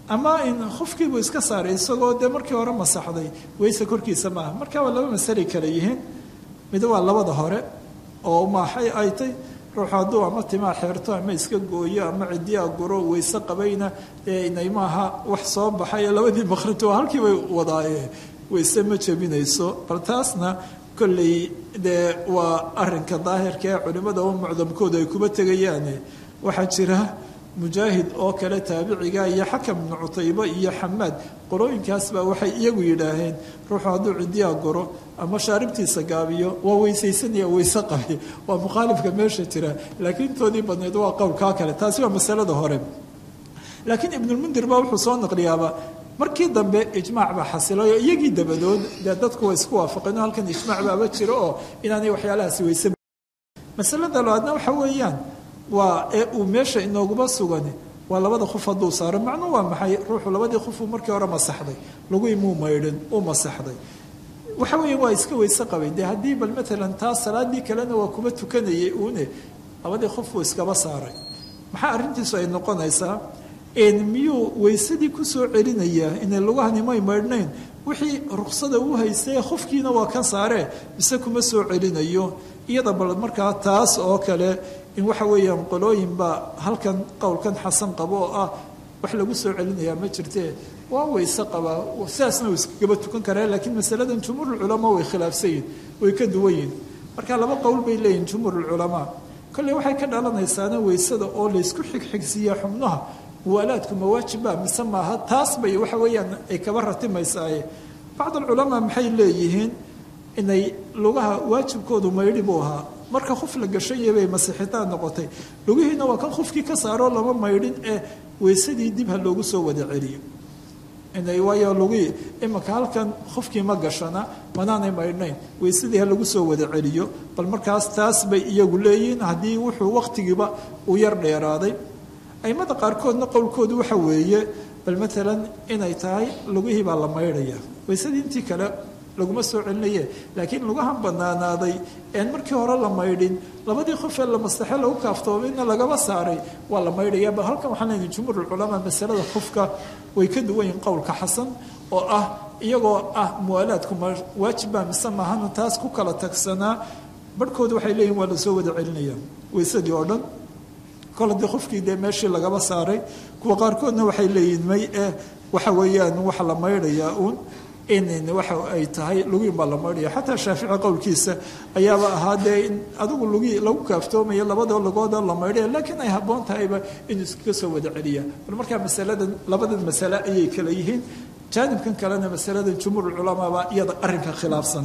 ama in khufkiibuu iska saaray isagoo dee markii hore masaxday weyse korkiisa maaha marka waa laba masale kale yihiin mid waa labada hore oo maxay ay tay ruux hadduu ama timaa xeerto ama iska gooyo ama cidiyaa guro weyse qabayna inay maaha wax soo baxay labadii makhraj waa halkii bay wadaaye weyse ma jebinayso bal taasna kolley dee waa arinka daahirka ee culimmada oo mucdamkooda ay kuba tegayaane waxaa jira mujaahid oo kale taabiciga iyo xakam ibnu cutayba iyo xamaad qolooyinkaas baa waxay iyagu yidhaaheen ruuxu hadduu cidiyaa goro ama shaaribtiisa gaabiyo waa weysaysanaya weyse qabi waa mukhaalifka meesha jira laakiin intoodii badneed waa qowlkaa kale taasi waa masalada hore laakiin ibnulmundir baa wuxuu soo naqliyaaba markii dambe ijmaac baa xasilayo iyagii dabadood dee dadku waa isku waafaqeen halkan ijmaac baaba jiro oo inaanay waxyaalahaasi weyse masalada labaadna waxa weeyaan waa ee uu meesha inooguba sugan waa labada khuf hadduu saaro macnuu waa maxay ruuxu labadii khufuu markii hore masaxday lagu imuu maydhin uu masaxday waxa weeye waa iska weyse qabay dee haddii bal maalan taas salaadii kalena waa kuma tukanayay uune labadii khufuu iskaba saaray maxaa arrintiisu ay noqonaysaa miyuu weysadii kusoo celinayaa inay lugahani may maydhnayn wixii ruksada uu haystay khufkiina waa ka saaree mise kuma soo celinayo iyada bal markaa taas oo kale in waxa weeyaan qolooyin baa halkan qowlkan xasan qabo oo ah wax lagu soo celinayaa ma jirtee waa weyse qabaa sidaasna uu iskagaba tukan karaa laakiin masaladan jumhuurulculamaa way khilaafsan yihin way ka duwan yihin marka laba qowl bay leeyihin jumhuurulculamaa kolley waxay ka dhalanaysaana weysada oo laysku xigxigsiiya xubnaha muwaalaadku mawaajiba mise maaha taas bay waxa weeyaan ay kaba ratimaysaaye bacd alculamaa maxay leeyihiin inay lugaha waajibkoodu maydhi buu ahaa marka khuf la gashanyay bay masiixitaan noqotay lugihiina waa kan khufkii ka saaroo lama maydhin ee weysadii dib ha loogu soo wada celiyo inay waayo lugii imanka halkan khufkii ma gashana manaanay maydhnayn weysadii ha lagu soo wada celiyo bal markaas taas bay iyagu leeyihiin haddii wuxuu waqtigiiba u yar dheeraaday aimada qaarkoodna qowlkoodu waxa weeye bal maalan inay tahay lugihii baa la maydhaya weysadii intii kale laguma soo celinaye laakiin lugahan banaanaaday een markii hore la maydhin labadii khufee la mastaxe lagu kaaftoomayna lagaba saaray waa la maydhaya bal halkan waxaan leeyahay jumhuurulculamaa masalada khufka way ka duwan yihin qowlka xasan oo ah iyagoo ah muwaalaadku waajiba mise maahana taas ku kala tagsanaa barhkooda waxay leeyihin waa lasoo wada celinaya weysadii oo dhan kol haddii khufkii dee meeshii lagaba saaray kuwa qaarkoodna waxay leeyihin may eh waxa weeyaan waxa la maydhayaa uun in waxa ay tahay lugiin baa la maydhaya xataa shaafici qowlkiisa ayaaba ahaa dee in adigu lugii lagu kaaftoomayo labadoo lugooda la maydhaya laakiin ay habboon tahayba inuu iskaga soo wada celiya bal markaa masaladan labadan masale ayay kala yihiin jaanibkan kalena masaladan jumhuurulculamaa baa iyada arrinka khilaafsan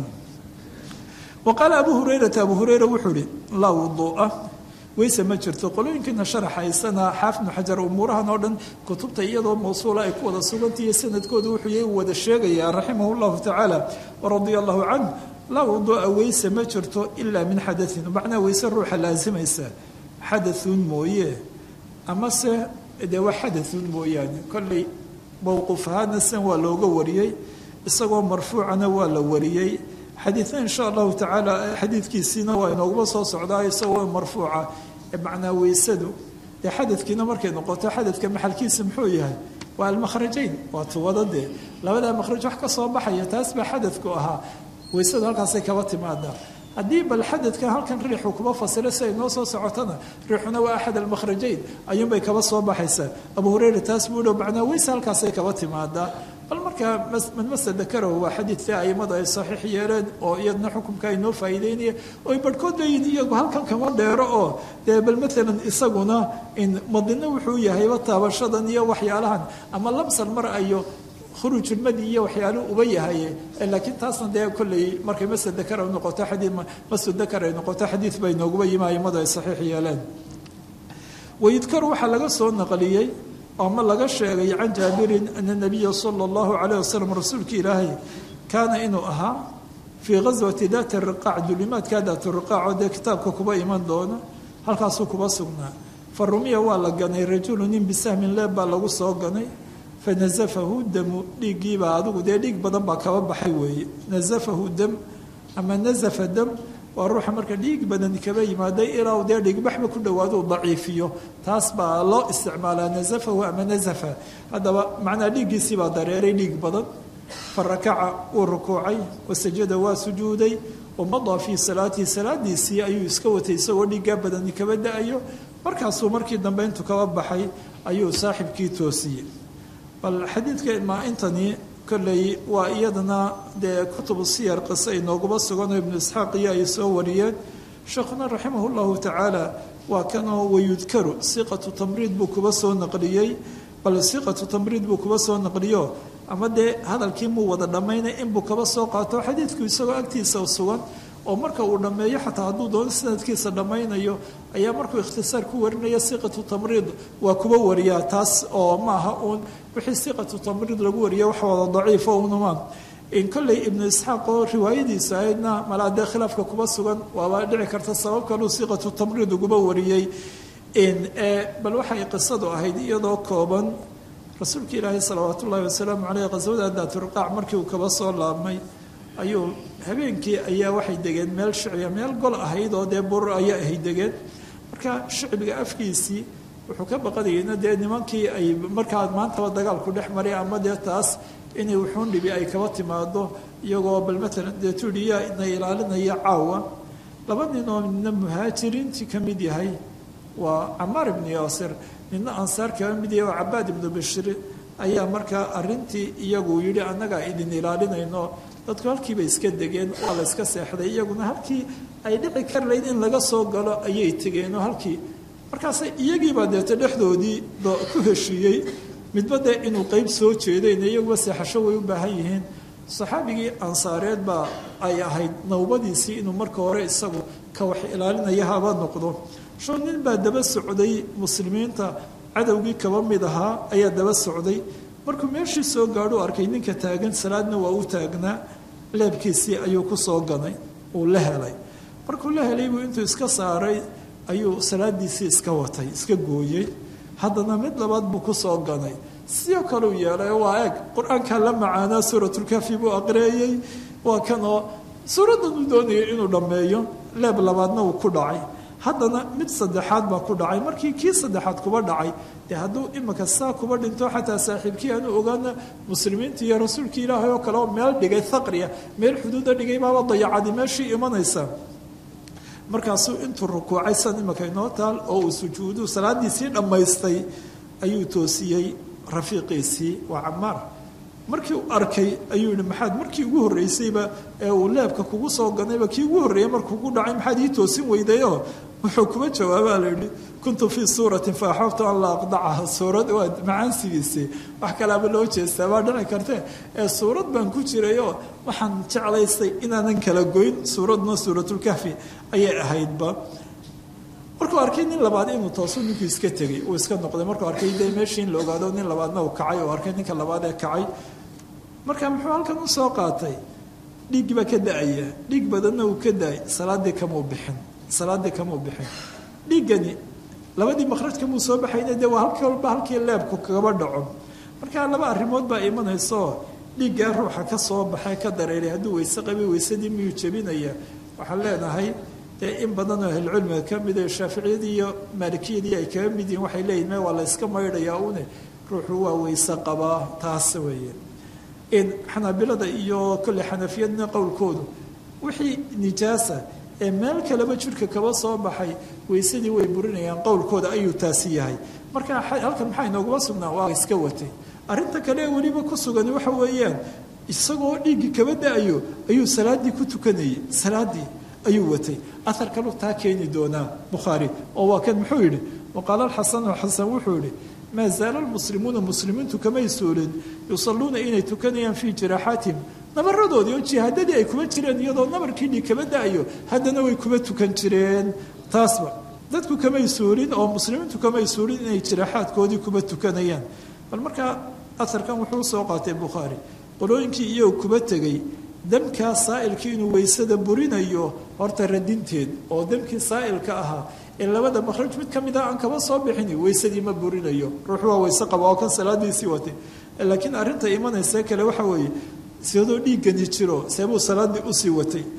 wa qaala abu hurayrata abu hureyra wuxuu ihi laa wuduu'a weyse ma jirto qolooyinkiina sharaxaysana xaafid ibnu xajar umuurahan oo dhan kutubta iyadoo mawsuula ay ku wada sugantahiyo sanadkooda wuxuu yahay wada sheegayaa raximah llahu tacaala waradia allahu canh laa wuduu'a weyse ma jirto ilaa min xadain macnaa weyse ruuxa laasimaysa xadaun mooye amase dee waa xadaun mooyaane kolley mowquuf ahaana san waa looga wariyey isagoo marfuucana waa la wariyey xadiidna insha allahu tacaala xadiidkiisiina waa inooguma soo socdaa isagoo marfuuca macnaa weysadu dee xadadkiina markay noqoto xadadka maxalkiisa muxuu yahay waa almakhrajayn waa tuwada dee labadaa makhraj wax ka soo baxaya taas baa xadadku ahaa weysadu halkaasay kaba timaadaa haddii bal xadadkan halkan riixu kuba fasiro si ay noo soo socotona riixuna waa axad almakhrajayn ayuunbay kaba soo baxaysaa abu hureyra taas buu dhow macnaa weyse halkaasay kaba timaadaa bal markaa man mase dakarahu waa xadiidka aimada ay saxiix yeeleen oo iyadna xukumka ay noo faa'iideynaya oy barhkood leeyihin iyagu halkan kama dheero oo dee bal maalan isaguna in madina wuxuu yahayba taabashadan iyo waxyaalahan ama lamsal mar ayo khuruujulmadi iyo waxyaaluhu uba yahaye laakiin taasna dee kolley markay mase dakara noqoto xadii masu dakar ay noqoto xadiid bay nooguba yimi aimadu ay saxiix yeeleen wayudkaru waxaa laga soo naqliyey ama laga sheegay can jaabirin ana nabiya sala allahu calayh wasalam rasuulka ilaahay kaana inuu ahaa fii ghaswati daati riqaac dulimaadkaa daat riqaac oo dee kitaabka kuba iman doono halkaasuu kuba sugnaa fa rumiya waa la ganay rajulu nin bisahmin leeb baa lagu soo ganay fa nasafahu damu dhiiggiibaa adigu dee dhiig badan baa kaba baxay weeye nasafahu dam ama nasafa dam waa ruuxa marka dhiig badan kaba yimaaday ilaa uu dee dhigbaxba ku dhowaado uu daciifiyo taas baa loo isticmaalaa nasafahu ama nasafa haddaba macnaa dhiiggiisii baa dareeray dhiig badan farakaca wuu rukuucay wasajada waa sujuuday wamadaa fii salaatihi salaadiisii ayuu iska watay isagoo dhiiggaa badani kaba da-ayo markaasuu markii dambe intuu kaba baxay ayuu saaxibkii toosiyey bal xadiidka maa intani kolley waa iyadana dee kutubu siyar qiso ay nooguba suganoo ibnu isxaaq iyo ay soo wariyeen sheekhuna raximah llahu tacaala waa kanoo wayudkaru siqatu tamriid buu kuba soo naqliyey bal siqatu tamriid buu kuba soo naqliyo ama dee hadalkii muu wada dhammaynay inbuu kaba soo qaato xadiidku isagoo agtiisa sugan oo marka uu dhammeeyo xataa hadduu doono sanadkiisa dhammaynayo ayaa markuu ikhtisaar ku warinaya siqatu tamriid waa kuba wariyaa taas oo maaha uun wixii siqatu tamriid lagu wariya wax wada daciifo unumaan in kolley ibnu isxaaq oo riwaayadiisa ahaydna malaa dee khilaafka kuba sugan waaba dhici karta sabab kaluu siqatu tamriid uguba wariyey bal waxay qisadu ahayd iyadoo kooban rasuulka ilaahi salawaat ullaahi wasalaamu caleyh qaswada daaturqaac markii uu kaba soo laabmay ayuu habeenkii ayaa waxay degeen meel shicbiga meel gol ahayd oo dee bur ayaa ahay degeen marka shicbiga afkiisii wuxuu ka baqadayeyna dee nimankii ay markaa maantaba dagaalku dhex maray ama dee taas inay wuxuun dhibi ay kaba timaado iyagoo bal matalan dee tuudhiya na ilaalinaya caawa laba nin oo midna muhaajiriintii ka mid yahay waa camaar ibnu yaasir midna ansaar kaba mid yahay oo cabaad ibnu bashir ayaa markaa arintii iyagu yidhi annagaa idin ilaalinayno dadku halkiiba iska degeen waa la iska seexday iyaguna halkii ay dhici kar layd in laga soo galo ayay tegeen oo halkii markaase iyagiibaa deeta dhexdoodii ku heshiiyey midba dee inuu qeyb soo jeedayn iyaguba seexasho way u baahan yihiin saxaabigii ansaareed baa ay ahayd nawbadiisii inuu marka hore isagu ka wax ilaalinaya haba noqdo shan nin baa daba socday muslimiinta cadowgii kaba mid ahaa ayaa daba socday markuu meeshii soo gaadhu arkay ninka taagan salaadna waa u taagnaa leebkiisii ayuu ku soo ganay uu la helay markuu la helay buu intuu iska saaray ayuu salaadiisii iska watay iska gooyey haddana mid labaad buu ku soo ganay sidoo kale u yeelay waa eeg qur-aankaa la macaanaa suuratulkafi buu aqreeyey waa kanoo suuraddan uu doonayay inuu dhammeeyo leeb labaadna uu ku dhacay haddana mid saddexaad baa ku dhacay markii kii saddexaad kuba dhacay dee hadduu imika saa kuba dhinto xataa saaxiibkii aanu ogaana muslimiinta iyo rasuulkii ilaahay oo kale oo meel dhigay thaqriya meel xuduuda dhigay baaba dayacadi meeshii imanaysa markaasuu intuu rukuucay san imika inoo taal oo uu sujuudu salaadiisii dhammaystay ayuu toosiyey rafiiqiisii waa camaar markii uu arkay ayuu yihi maxaad markii ugu horreysayba ee uu leebka kugu soo ganayba kii ugu horreeyey markuu ku dhacay maxaad ii toosin weydayoo wuxuu kuma jawaabaa la yidhi kuntu fii suuratin fa axbabtu an la aqdacaha suurad waa macaansigiisii wax kalaaba loo jeestaa baa dhici karte ee suurad baan ku jirayoo waxaan jeclaystay inaanan kala goyn suuradna suuratulkahfi ayay ahaydba markuu arkay nin labaad inuu toosu ninkuu iska tegey uu iska noqday markuu arkay dee meeshii in la ogaado nin labaadna uu kacay oo arkay ninka labaad ee kacay marka muxuu halkan u soo qaatay dhiiggii baa ka da-aya dhiig badanna uu ka da-ay salaaddii kamuu bixin salaaddii kamuu bixin dhiiggani labadii makhraj kamuu soo baxayna dee waa halkii walba halkii leebku kagaba dhaco marka laba arrimood baa imanayso dhiiggaa ruuxa ka soo baxay ka dareeray hadduu weyse qabay weysadii miyuu jebinaya waxaan leenahay dee in badan oo ahlcilmiga ka mid ee shaaficiyadii iyo maalikiyadii ay kaga mid yihiin waxay leeyihin me waa la iska maydhayaa une ruuxu waa weyse qabaa taas weeye xanaabilada iyo kolley xanafiyadna qowlkoodu wixii nijaasa ee meel kaleba jirka kaba soo baxay weysadii way burinayaan qowlkooda ayuu taasi yahay marka halkan maxaa inooguma sugnaa waa iska watay arrinta kale ee weliba ku sugani waxa weeyaan isagoo dhiiggii kaba da-ayo ayuu salaaddii ku tukanayay salaaddii ayuu watay ahar kalu taa keeni doonaa bukhaari oo waa kan muxuu yidhi waqaala alxasanu xasan wuxuu yihi maa zaala lmuslimuuna muslimiintu kamay suulin yusalluuna inay tukanayaan fii jiraaxaatihim nabaradoodii oo jihaadadii ay kuma jireen iyadoo nabarkii dhiig kaba da-ayo haddana way kuma tukan jireen taasba dadku kamay suulin oo muslimiintu kamay suulin inay jiraaxaadkoodii kuma tukanayaan bal markaa aharkan wuxuu soo qaatay bukhaari qolooyinkii iyagoo kuba tegey damkaa saa'ilkii inuu weysada burinayo horta radinteed oo damkii saa'ilka ahaa ee labada makhraj mid ka mid ah aan kaba soo bixin weysadii ma burinayo ruuxu waa weyse qaba oo kan salaadiisii watay laakiin arrinta imanaysa kale waxa weeye sidoo dhiiggani jiro seebuu salaadii usii watay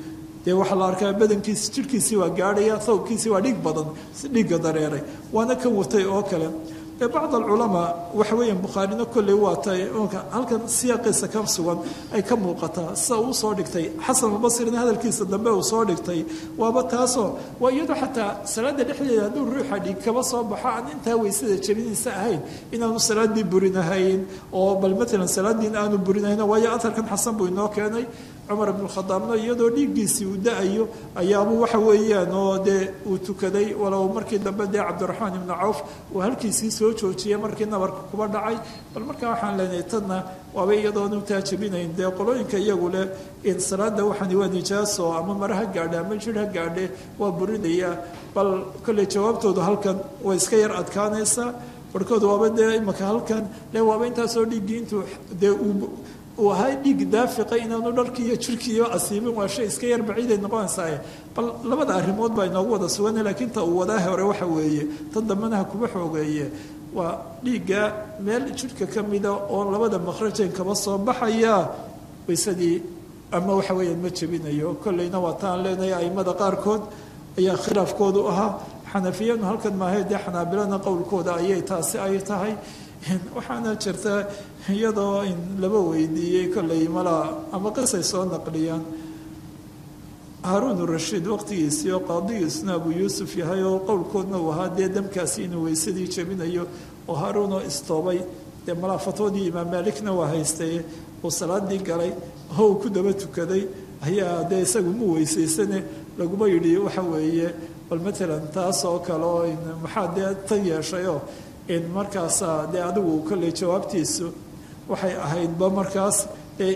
dee waxaa la arkaa badankiisi jidhkiisii waa gaadhaya thawbkiisii waa dhig badan si dhiigga dareeray waana kan watay oo kale bacd alculamaa waxa weeyaan bukhaarina kolley waa tahay halkan siyaaqiisa ka sugan ay ka muuqataa sida uu soo dhigtay xasan albasrina hadalkiisa dambe uu soo dhigtay waaba taasoo waa iyadoo xataa salaada dhexdeeda hadduu ruuxa dhiig kaba soo baxo aan intaa weysada jebinaysa ahayn inaanu salaadii burinahayn oo bal maalan salaadiina aanu burinahayn waayo aharkan xasan buu inoo keenay cumar ibn khadaabna iyadoo dhiiggiisii uu da-ayo ayaabuu waxa weeyaan oo dee uu tukaday walow markii dambe dee cabdiraxmaan ibnu cawf uu halkiisii soo joojiyay markii nabarka kuba dhacay bal markaa waxaan leenahay tadna waaba iyadoonu taa jebinayn dee qolooyinka iyagu leh in salaada waxani waa nijaaso ama mare ha gaadhe ama jir ha gaadhe waa burinaya bal kolley jawaabtoodu halkan way iska yar adkaanaysaa barhkoodu waaba dee imaka halkan le waaba intaasoo dhiiggii intuu dee uu uu ahaa dhiig daafiqa inaanu dharkii iyo jirkiiyo asiibin waa shay iska yar baciiday noqonaysaa bal labada arrimood baa inoogu wada sugan laakiin ta uu wadaa hore waxa weeye tan dambena ha kuba xoogeeye waa dhiigga meel jidhka ka mida oo labada makhrajeen kaba soo baxaya waysadii ama waxa weeyaan ma jebinayo kolleyna waa taan leenahay aimada qaarkood ayaa khilaafkoodu ahaa xanafiyanu halkan maahay dee xanaabilana qowlkooda ayay taasi ay tahay waxaana jirta iyadoo in laba weydiiyey kolley malaa ama qisay soo naqliyaan haaruun rashiid waqtigiisii oo qaadigiisuna abu yuusuf yahay oo qowlkoodna uu ahaa dee damkaasi inuu weysadii jebinayo oo haaruunoo istoobay dee malaa fatwadii imaam maalikna waa haystay uu salaadii galay oo uu ku daba tukaday ayaa dee isagu mu weysaysane laguma yidhi waxa weeye bal matalan taas oo kale oo maxaa dee tan yeeshayoo in markaasa dee adigu kolley jawaabtiisu waxay ahaydba markaas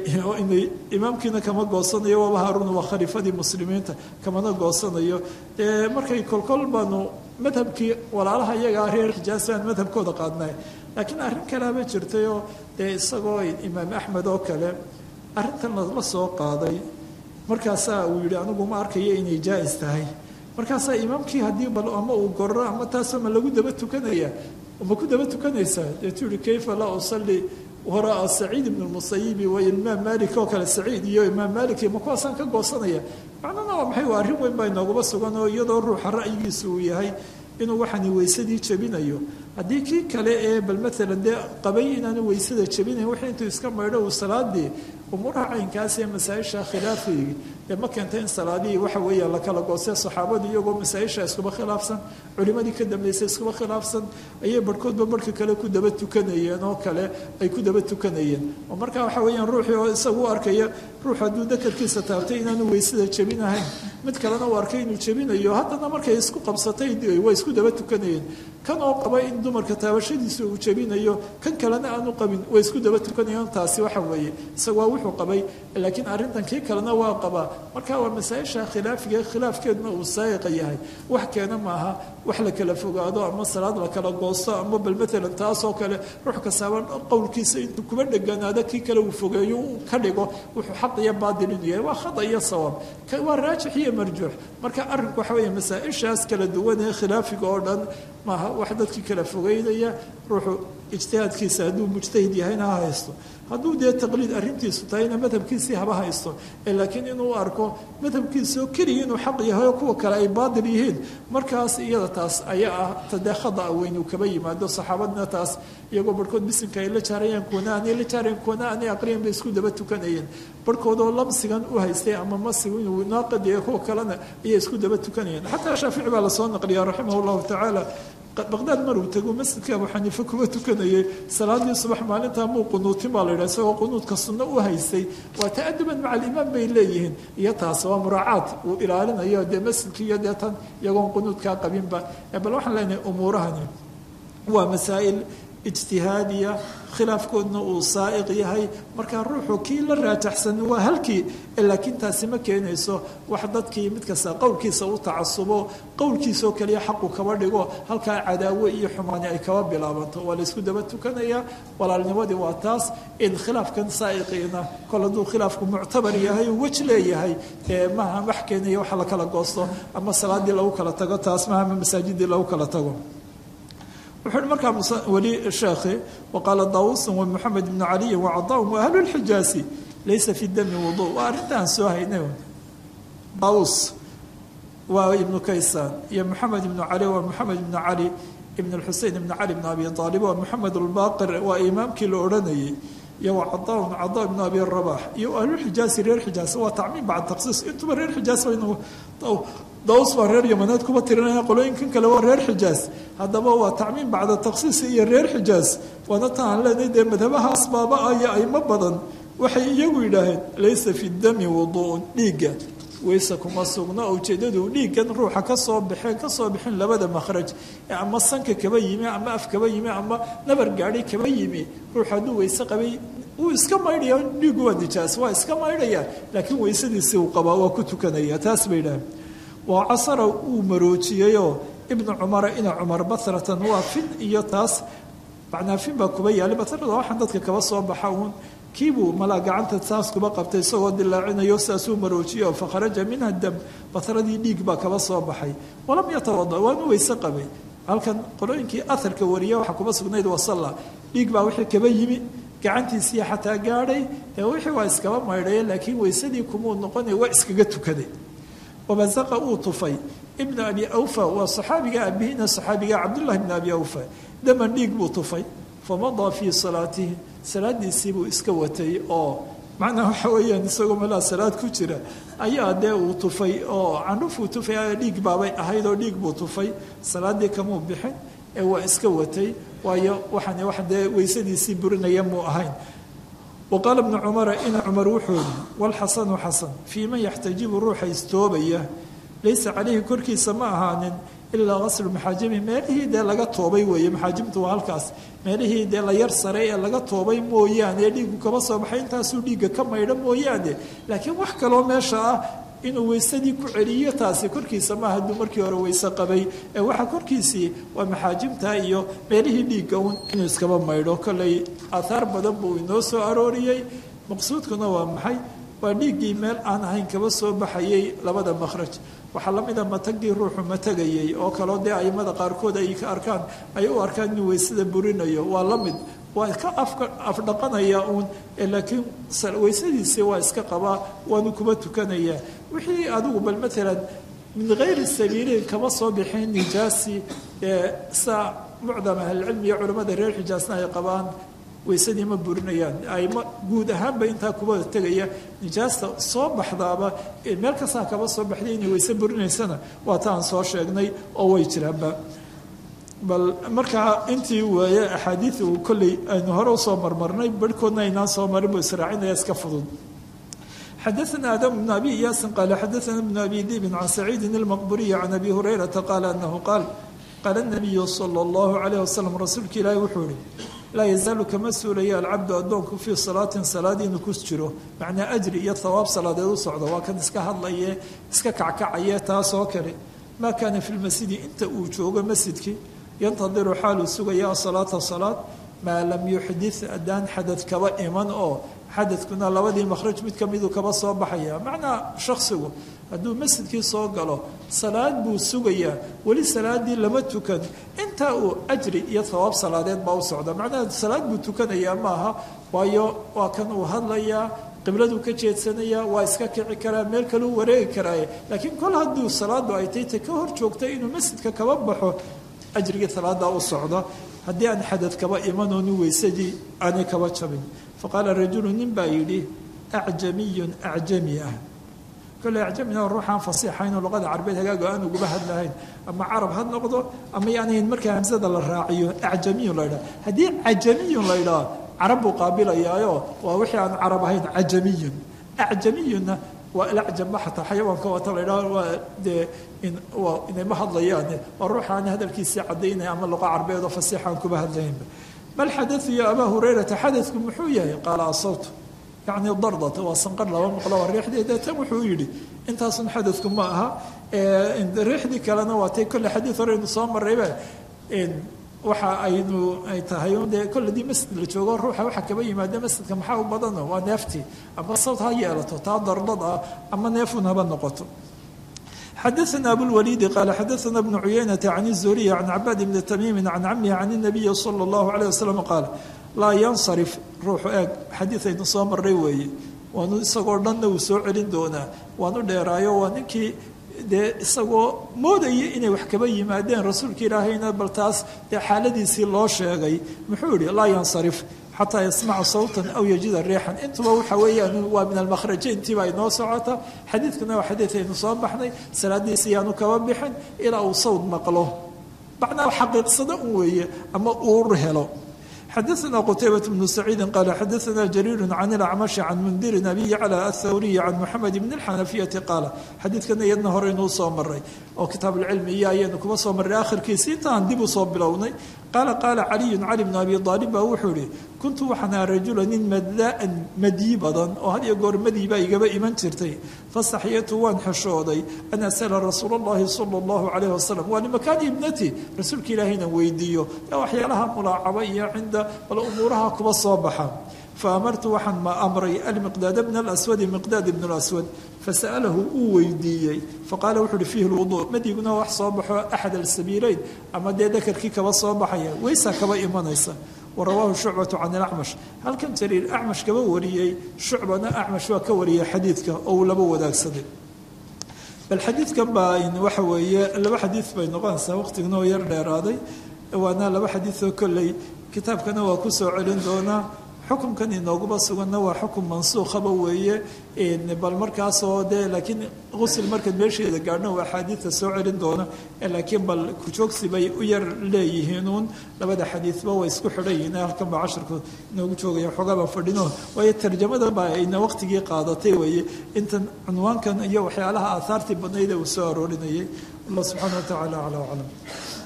inay imaamkiina kama goosanayo waaba haaruun waa khaliifadii muslimiinta kamana goosanayo dee markay kolkol baanu madhabkii walaalaha iyagaa reer xijaas aan madhabkooda qaadnay laakiin arrin kaleaba jirtayoo dee isagoo imaam axmed oo kale arrintan la soo qaaday markaasaa uu yidhi anigu ma arkayo inay jaa-is tahay markaasaa imaamkii haddii bal ama uu gorro ama taasoo ma lagu daba tukanaya ma ku daba tukanaysaa deetuu yihi kayfa laa usalli waraa saciid ibn lmusayibi wa imaam malik oo kale saciid iyo imaam malik ma kuwaasaan ka goosanaya macnana waa maxay waa arrin weyn baa inoogaba sugan oo iyadoo ruuxa ra'yigiisa uu yahay inuu waxani weysadii jebinayo haddii kii kale ee bal maalan dee qabay inaanu weysada jebinayn wixii intuu iska maydho uu salaadii umuuraha caynkaas ee masaa-isha khilaafigi ee ma keenta in salaadihii waxa weeya la kala goostay saxaabadu iyagoo masaa-isha iskuba khilaafsan culimadii ka dambeysay iskuba khilaafsan ayay barhkoodba barhka kale ku daba tukanayeen oo kale ay ku daba tukanayeen oo markaa waxa weeyaan ruuxii oo isagu u arkaya ruux hadduu dakarkiisa taabtay inaanu weysada jebinahayn mid kalena uu arkay inuu jebinayo haddana markay isku qabsatay way isku daba tukanayeen kan oo qaba in dumarka taabashadiisa uu jebinayo kan kalena aanu qabin way isku daba tukanayeen taasi waxa weeye isagu waa wuxuu qabay laakiin arrintan kii kalena waa qabaa marka waa masaa-isha khilaafiga khilaafkeedna uu saayiqa yahay wax keena maaha wax la kala fogaado ama salaad la kala goosto ama bal maalan taasoo kale ruux kastaaba qowlkiisa intuu kuba dheganaado kii kale uu fogeeyo uu ka dhigo wuxuu xaq iyo baadil inuu yahay waa khada iyo sawaab waa raajix iyo marjuux marka arrinku waxa weeye masaa-ishaas kala duwan ee khilaafiga oo dhan maaha wax dadkii kala fogeynaya ruuxu ijtihaadkiisa hadduu mujtahid yahayna ha haysto hadduu dee taqliid arrintiisu tahayna madhabkiisii haba haysto laakiin inuu arko madhabkiisao keliya inuu xaq yahay oo kuwa kale ay baadil yihiin markaas iyada taas ayaa ah tadee khada'a weyn uu kaba yimaado saxaabadna taas iyagoo barhkood bisinka ay la jaarayaan kuwana aanay la jaarayan kuwana aanay aqriyan bay isku daba tukanayeen barhkoodoo lamsigan u haystay ama masigu inuu naaqadiyo kuwa kalena ayay isku daba tukanayeen xataa shaafici baa lasoo naqliyaa raximah llahu tacaala baqdaad maruu tago masjidka abu xaniife kuma tukanayay salaadii subax maalintaa muu qunuutin baa la yidhaha isagoo qunuudka sunno u haystay waa ta-aduban maca alimaam bay leeyihiin iyo taas waa muraacaad uu ilaalinayo dee masjidkii iyo dee tan iyagoon qunuudkaa qabinba bal waxaan leenahay umuurahani waa masaa'il ijtihaadiya khilaafkoodna uu saa'iq yahay markaa ruuxu kii la raajaxsan waa halkii laakiin taasi ma keenayso wax dadkii mid kasta qowlkiisa u tacasubo qowlkiisaoo kaliya xaqu kaba dhigo halkaa cadaawe iyo xumaani ay kaba bilaabanto waa laysku daba tukanayaa walaalnimadii waa taas in khilaafkan saa'iqiina kol hadduu khilaafku muctabar yahay uu wej leeyahay maaha wax keenaya waxa la kala goosto ama salaadii lagu kala tago taas maaha ama masaajidii lagu kala tago wuxuu markaa weli sheekhi waqaala daawusun wa moxamed ibnu caliyin wacadaahum wa ahlu lxijaasi laysa fi dami wudu waa arrintaan soo haynay daus waa ibnu kaysaan iyo maxamed ibnu cali waa maxamed ibnu cali ibn xusein ibn cali bn abi aalib waa maxamed albaqir waa imaamkii la odhanayay iyo waa cadaan cada ibn abi rabax iyo ahluxijaasi reer xijaas waa tacmiim bacd taksiis intuba reer xijaas baynu daws baa reer yamaneed kuba tirinaya qolooyinkan kale waa reer xijaas haddaba waa tacmiim bacda taksiis iyo reer xijaas waana ta aan leenahay dee madhabahaas baaba iyo aymo badan waxay iyagu yidhaaheen laysa fi dami wuduun dhiigga wayse kuma sugno ujeedadu dhiiggan ruuxa kasoo baxeen kasoo bixin labada makhraj ama sanka kaba yimi ama af kaba yimi ama nabar gaadhi kaba yimi ruux hadduu wayse qabay uu iska maydhaya dhiigu waa nijaas waa iska maydhaya laakiin waysadiisi uu qabaa waa ku tukanaya taas bay yidhaaheen waa casara uu maroojiyeyoo ibnu cumara ina cumar basratan waa fin iyo taas macnaa fin baa kuba yaali basrada waxaan dadka kaba soo baxa uun kiibuu malaa gacanta saas kuba qabtay isagoo dilaacinayo saasuu maroojiyo fakharaja minha dam basradii dhiig baa kaba soo baxay walam yatawada waanu weyse qabay halkan qolooyinkii aharka wariya waxaa kuba sugnayd wasalla dhiig baa wixii kaba yimi gacantiisii xataa gaadhay ee wixii waa iskaba maydhaya laakiin weysadii kumuu noqonay waa iskaga tukaday wabazaqa uu tufay ibnu abi awfa waa saxaabiga abihiina saxaabiga cabdullahi bni abi awfa daman dhiig buu tufay famadaa fii salaatihi salaadiisii buu iska watay oo macnaa waxa weeyaan isagoo malaa salaad ku jira ayaa dee uu tufay oo candhufuu tufay dhiig baabay ahayd oo dhiig buu tufay salaadii kamuu bixin ee waa iska watay waayo waxaan wax dee weysadiisii burinaya muu ahayn waqaala ibnu cumara ina cumar wuxuu yihi walxasanu xasan fii man yaxtajibu ruuxa istoobaya laysa calayhi korkiisa ma ahaanin ilaa qaslu maxaajimi meelihii dee laga toobay weeye maxaajimtu waa halkaas meelihii dee la yar saray ee laga toobay mooyaane ee dhiigu kaba soo baxay intaasuu dhiigga ka maydho mooyaane laakiin wax kaloo meesha ah inuu weysadii ku celiyo taasi korkiisa maaha hadduu markii hore weyse qabay ee waxa korkiisii waa maxaajimta iyo meelihii dhiigga un inuu iskaba maydho kolley aathaar badan buu inoo soo arooriyey maqsuudkuna waa maxay waa dhiiggii meel aan ahayn kaba soo baxayay labada makhraj waxaa la mida matagii ruuxu matagayay oo kaloo dee aimada qaarkood ay ka arkaan ay u arkaan inuu weysada burinayo waa la mid waa ka afdhaqanaya uun laakiin weysadiisii waa iska qabaa waanu kuba tukanayaa wixii adigu bal maalan min hayri sabiiliin kama soo bixin nijaasi saa mucdam ahlilcilmi iyo culimmada reer xijaasna ay qabaan weysadii ma burinayaan ayma guud ahaanba intaa kuba tegaya nijaasta soo baxdaaba meel kastaa kaba soo baxday inay weyse burinaysana waa taan soo sheegnay oo way jiraanba bal markaa intii waaye axaadiid uu kolley aynu hore usoo marmarnay barhkoodna aynaan soo marin buu israacinaya iska fudud xadaثna adam bn abi iyaasin qaala xadaثna bn abi dibin can saciidin اlmaqburiyi can abi hurayrata qaala anahu qaal qaala الnabiyu salى اllahu alayh wasalam rasuulka ilaahi wuxuu yihi laa yazaalu kama suulaya alcabdu addoonku fii salaatin salaad inuu ku jiro macnaa ajri iyo hawaab salaadeed u socdo waa kan iska hadlaye iska kackacaye taasoo kale maa kaana fi lmasjidi inta uu joogo masjidkii yantadiru xaaluu sugaya asalaata salaad maa lam yuxdit haddaan xadad kaba iman oo xadadkuna labadii makhraj mid kamiduu kaba soo baxaya macnaa shaksigu hadduu masjidkii soo galo salaad buu sugayaa weli salaadii lama tukan intaa uu ajri iyo hawaab salaadeed baa u socda macnaha salaad buu tukanayaa maaha waayo waa kan uu hadlayaa qibladuu ka jeedsanayaa waa iska kici karaa meel kaleu wareegi karaaye laakiin kol hadduu salaadu ay tay ta ka hor joogta inuu masjidka kaba baxo ajrigii salaadaa u socda haddii aan xadad kaba imanoonu weysadii aanay kaba jabin faqaala rajulu nin baa yidhi acjamiyun acjami ah kolley acjamina ruuxaan fasiixaynoo luqada carabeed hagaago aan uguba hadlahayn ama carab ha noqdo ama yaanayn markaa hamsada la raaciyo acjamiyun la ydhaha haddii cajamiyun la ydhaha carab buu qaabilayaayo waa wixii aan carab ahayn cajamiyun acjamiyunna waa ilacjamba xataa xayawaanka wata la ydhaha waa dee waa inayma hadlayaan waa ruuxaan hadalkiisii cadaynaya ama luqa carabeed oo fasiixaan kuba hadlahaynba bal xadau ya abaa hurayrata xadadku muxuu yahay qaala asawtu yacni dardata waa sanqar laba maqlo waa riixdeeda tan wuxuu yidhi intaasun xadadku ma aha riixdii kalena waa tay kolle xadiid horeynu soo marayba waxa aynu ay tahay dee kolle dii masjid la joogo ruuxa waxa kaba yimaada masjidka maxaa u badano waa neeftii ama sawt ha yeelato taa dardad ah ama neefun haba noqoto xadaثna abulwaliidi qaala xadaثna bnu cuyaynata can الzuriya can cabaad bni tamiimi can camihi can الnabiyi salى اllahu عalيه wasalam qaal laa yansarif ruuxu eeg xadiid aynu soo maray weeye waanu isagoo dhanna uu soo celin doonaa waanu dheeraayo waa ninkii dee isagoo moodaya inay wax kaba yimaadeen rasuulka ilaahayna bal taas dee xaaladiisii loo sheegay muxuu yihi laa yansarif xataa yasmaca sawtan aw yajida riixan intuba waxa weeyaan waa min almakhrajayntiiba ay noo socota xadiidkuna waa xadiid aynu soo baxnay salaadiisi yaanu kaba bixin ilaa uu sawd maqlo macnaa xaqiiqsado un weeye ama uu helo xadaثna qتaybة بن سacيidi qال xadaثna جرير عن الأcmشh عن mنdir أbي يعلى الthwrي عن محamed بن الxنفيةi qاaل xadiidkana iyadna hore inuu soo maray oo kitaab اlcilmi iyo ayaynu kuma soo maray akhirkiisi intaan dib u soo bilownay qaala qaala caliyu cali bn abi aalib baa wuxuu ihi kuntu waxaan ahaa rajula nin madaan madyi badan oo had iyo goor madyi baa igaba iman jirtay fastaxyatu waan xeshooday an asala rasuul اllahi salى اllahu alayh wasalam waa limakaan ibnati rasuulka ilaahayna weydiiyo waxyaalaha mulaacaba iyo cinda bal umuuraha kuba soo baxa faamartu waxaan ma amray almiqdaad bna اlaswadi miqdaad ibn اlaswad fasa'alahu uu weydiiyey faqaala wuxu uhi fiihi lwuduu madiguna wax soo baxo axad alsabiileyn ama dee dakarkii kaba soo baxaya weysaa kaba imanaysa warawaahu shucbatu can ilacmash halkan jariir acmash kaba wariyey shucbana acmash waa ka wariyey xadiidka oo uu laba wadaagsaday bal xadiidkan baa waxa weeye laba xadiid bay noqonaysaa waqtigana oo yar dheeraaday waana laba xadiidoo kolley kitaabkana waa ku soo celin doonaa xukunkan inooguba suganna waa xukun mansuukhaba weeye bal markaasoo dee laakiin qusil markaad meesheeda gaadhno waa axaadiidta soo celin doona laakiin bal kujoogsi bay u yar leeyihiinuun labada xadiidba way isku xidhan yihiin halkan baa cashirku inoogu joogaya xoogaaba fadhino waayo tarjamada baa ayna waqtigii qaadatay weeye intan cunwaankan iyo waxyaalaha aahaartii badnayd ee uu soo aroorinayay allah subxaana wa tacaala aclaa aclam